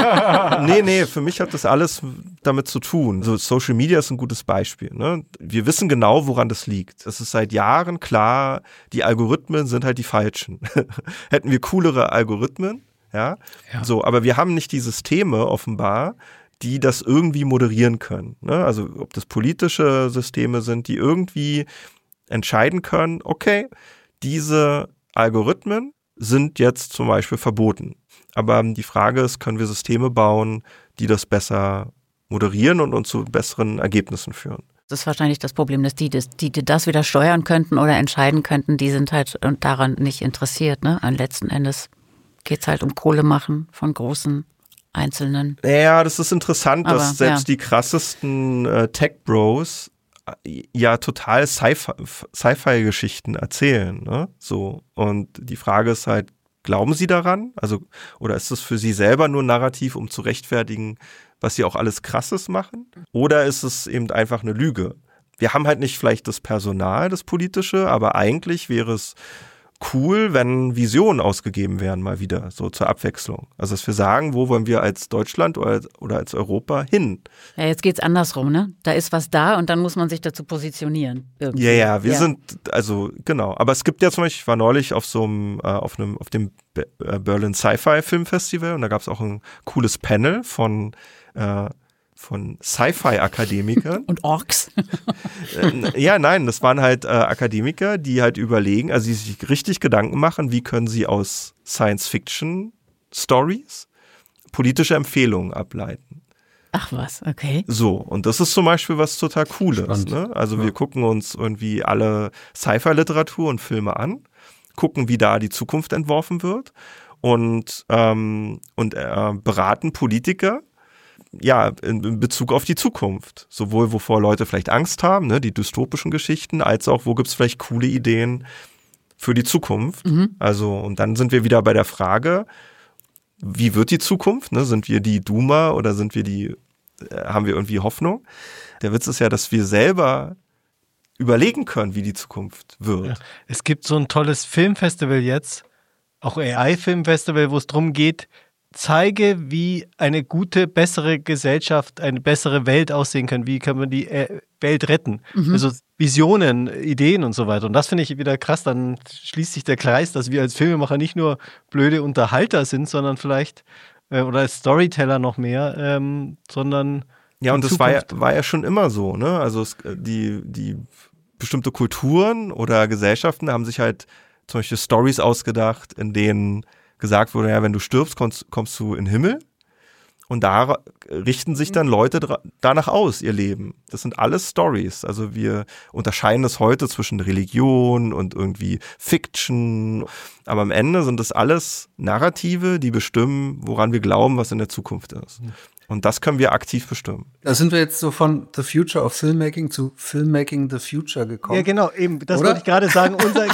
S3: Nee, für mich hat das alles damit zu tun. So Social Media ist ein gutes Beispiel. Ne? Wir wissen genau, woran das liegt. Es ist seit Jahren klar, die Algorithmen sind halt die falschen. Hätten wir coolere Algorithmen, ja. So, aber wir haben nicht die Systeme offenbar, die das irgendwie moderieren können. Ne? Also ob das politische Systeme sind, die irgendwie entscheiden können, okay, diese Algorithmen sind jetzt zum Beispiel verboten. Aber die Frage ist, können wir Systeme bauen, die das besser moderieren und uns zu besseren Ergebnissen führen?
S1: Das ist wahrscheinlich das Problem, dass die das wieder steuern könnten oder entscheiden könnten, die sind halt daran nicht interessiert. Ne? An letzten Endes geht es halt um Kohle machen von großen Einzelnen.
S3: Ja, das ist interessant, dass selbst die krassesten Tech-Bros ja total Sci-Fi-Geschichten erzählen, ne? So. Und die Frage ist halt, glauben sie daran? Also, oder ist es für sie selber nur ein Narrativ, um zu rechtfertigen, was sie auch alles Krasses machen? Oder ist es eben einfach eine Lüge? Wir haben halt nicht vielleicht das Personal, das Politische, aber eigentlich wäre es cool, wenn Visionen ausgegeben werden mal wieder, so zur Abwechslung. Also dass wir sagen, wo wollen wir als Deutschland oder als Europa hin?
S1: Ja, jetzt geht's andersrum, ne? Da ist was da und dann muss man sich dazu positionieren. Irgendwie.
S3: Ja, wir sind, also genau. Aber es gibt ja zum Beispiel, ich war neulich auf dem Berlin Sci-Fi Filmfestival und da gab es auch ein cooles Panel von Sci-Fi-Akademikern.
S1: Und Orks?
S3: Ja, nein, das waren halt Akademiker, die halt überlegen, also die sich richtig Gedanken machen, wie können sie aus Science-Fiction-Stories politische Empfehlungen ableiten.
S1: Ach was, okay.
S3: So, und das ist zum Beispiel was total Cooles. Ne? Also wir gucken uns irgendwie alle Sci-Fi-Literatur und Filme an, gucken, wie da die Zukunft entworfen wird und beraten Politiker, ja, in Bezug auf die Zukunft. Sowohl, wovor Leute vielleicht Angst haben, ne, die dystopischen Geschichten, als auch, wo gibt es vielleicht coole Ideen für die Zukunft. Mhm. Also, und dann sind wir wieder bei der Frage, wie wird die Zukunft? Ne? Sind wir die Doomer oder haben wir irgendwie Hoffnung? Der Witz ist ja, dass wir selber überlegen können, wie die Zukunft wird.
S2: Ja. Es gibt so ein tolles Filmfestival jetzt, auch AI-Filmfestival, wo es darum geht, zeige, wie eine gute, bessere Gesellschaft, eine bessere Welt aussehen kann. Wie kann man die Welt retten? Also Visionen, Ideen und so weiter. Und das finde ich wieder krass. Dann schließt sich der Kreis, dass wir als Filmemacher nicht nur blöde Unterhalter sind, sondern vielleicht, oder als Storyteller noch mehr, sondern
S3: ja, und das war ja schon immer so, ne? Also die bestimmte Kulturen oder Gesellschaften haben sich halt zum Beispiel Stories ausgedacht, in denen gesagt wurde, ja, wenn du stirbst, kommst du in den Himmel. Und da richten sich dann Leute danach aus, ihr Leben. Das sind alles Stories. Also wir unterscheiden das heute zwischen Religion und irgendwie Fiction. Aber am Ende sind das alles Narrative, die bestimmen, woran wir glauben, was in der Zukunft ist. Und das können wir aktiv bestimmen.
S4: Da sind wir jetzt so von The Future of Filmmaking zu Filmmaking the Future gekommen.
S2: Ja, genau, eben. Das
S4: Oder?
S2: wollte ich gerade sagen. Unser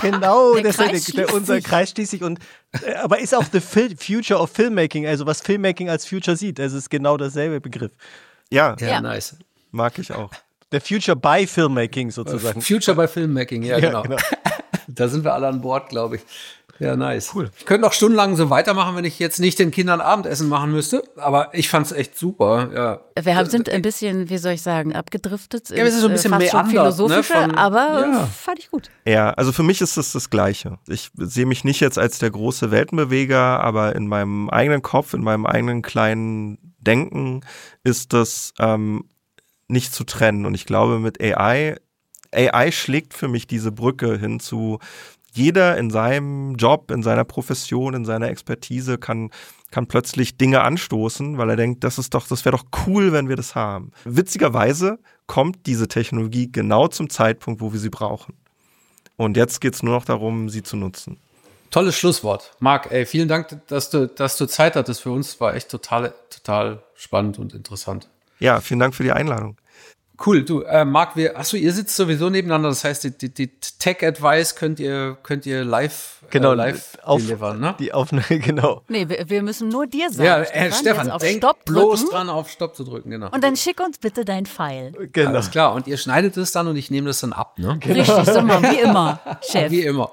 S2: Kreis schließt sich. Aber ist auch the Future of Filmmaking, also was Filmmaking als Future sieht. Es ist genau derselbe Begriff.
S3: Ja,
S4: Nice.
S3: mag ich auch.
S2: The Future by Filmmaking sozusagen.
S4: Future by Filmmaking, ja, genau.
S2: genau.
S4: Da sind wir alle an Bord, glaube ich. Ja, nice.
S2: Cool.
S4: Ich könnte noch stundenlang so weitermachen, wenn ich jetzt nicht den Kindern Abendessen machen müsste. Aber ich fand's echt super. Ja.
S1: Wir sind ein bisschen, wie soll ich sagen, abgedriftet.
S4: Ja, wir sind so ein bisschen
S1: fast schon
S4: meandert,
S1: philosophischer,
S4: ne,
S1: aber fand ich gut.
S3: Ja, also für mich ist es das Gleiche. Ich sehe mich nicht jetzt als der große Weltenbeweger, aber in meinem eigenen Kopf, in meinem eigenen kleinen Denken ist das nicht zu trennen. Und ich glaube, mit AI schlägt für mich diese Brücke hin zu jeder in seinem Job, in seiner Profession, in seiner Expertise kann plötzlich Dinge anstoßen, weil er denkt, das wäre doch cool, wenn wir das haben. Witzigerweise kommt diese Technologie genau zum Zeitpunkt, wo wir sie brauchen. Und jetzt geht es nur noch darum, sie zu nutzen.
S4: Tolles Schlusswort. Marc, vielen Dank, dass du Zeit hattest für uns. War echt total spannend und interessant.
S3: Ja, vielen Dank für die Einladung.
S4: Cool, du, Marc, ihr sitzt sowieso nebeneinander, das heißt, die Tech-Advice könnt ihr live delivern, ne?
S2: Die Aufnahme, genau.
S1: Nee, wir müssen nur dir sagen,
S4: Ja, Stefan,
S1: auf
S4: denk
S1: Stopp
S4: bloß
S1: drücken.
S4: dran, auf Stopp zu drücken, genau.
S1: Und dann schick uns bitte dein Pfeil.
S2: Genau.
S4: Alles klar, und ihr schneidet es dann und ich nehme das dann ab, ne?
S1: Richtig, so mal, wie immer, Chef.
S4: Wie immer.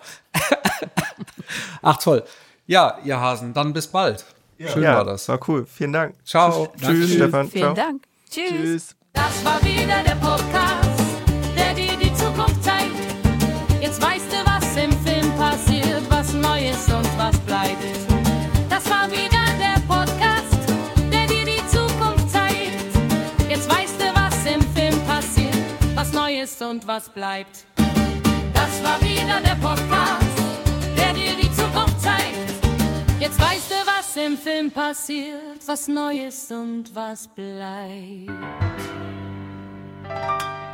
S4: Ach, toll. Ja, ihr Hasen, dann bis bald. Schön war das.
S3: War cool. Vielen Dank.
S4: Ciao.
S3: Tschüss, Stefan.
S1: Vielen
S3: Ciao.
S1: Dank. Tschüss.
S5: Das war wieder der Podcast, der dir die Zukunft zeigt. Jetzt weißt du, was im Film passiert, was neu ist und was bleibt. Das war wieder der Podcast, der dir die Zukunft zeigt. Jetzt weißt du, was im Film passiert, was neu ist und was bleibt. Das war wieder der Podcast, der dir die Zukunft zeigt. Jetzt weißt du, was im Film passiert, was neu ist und was bleibt.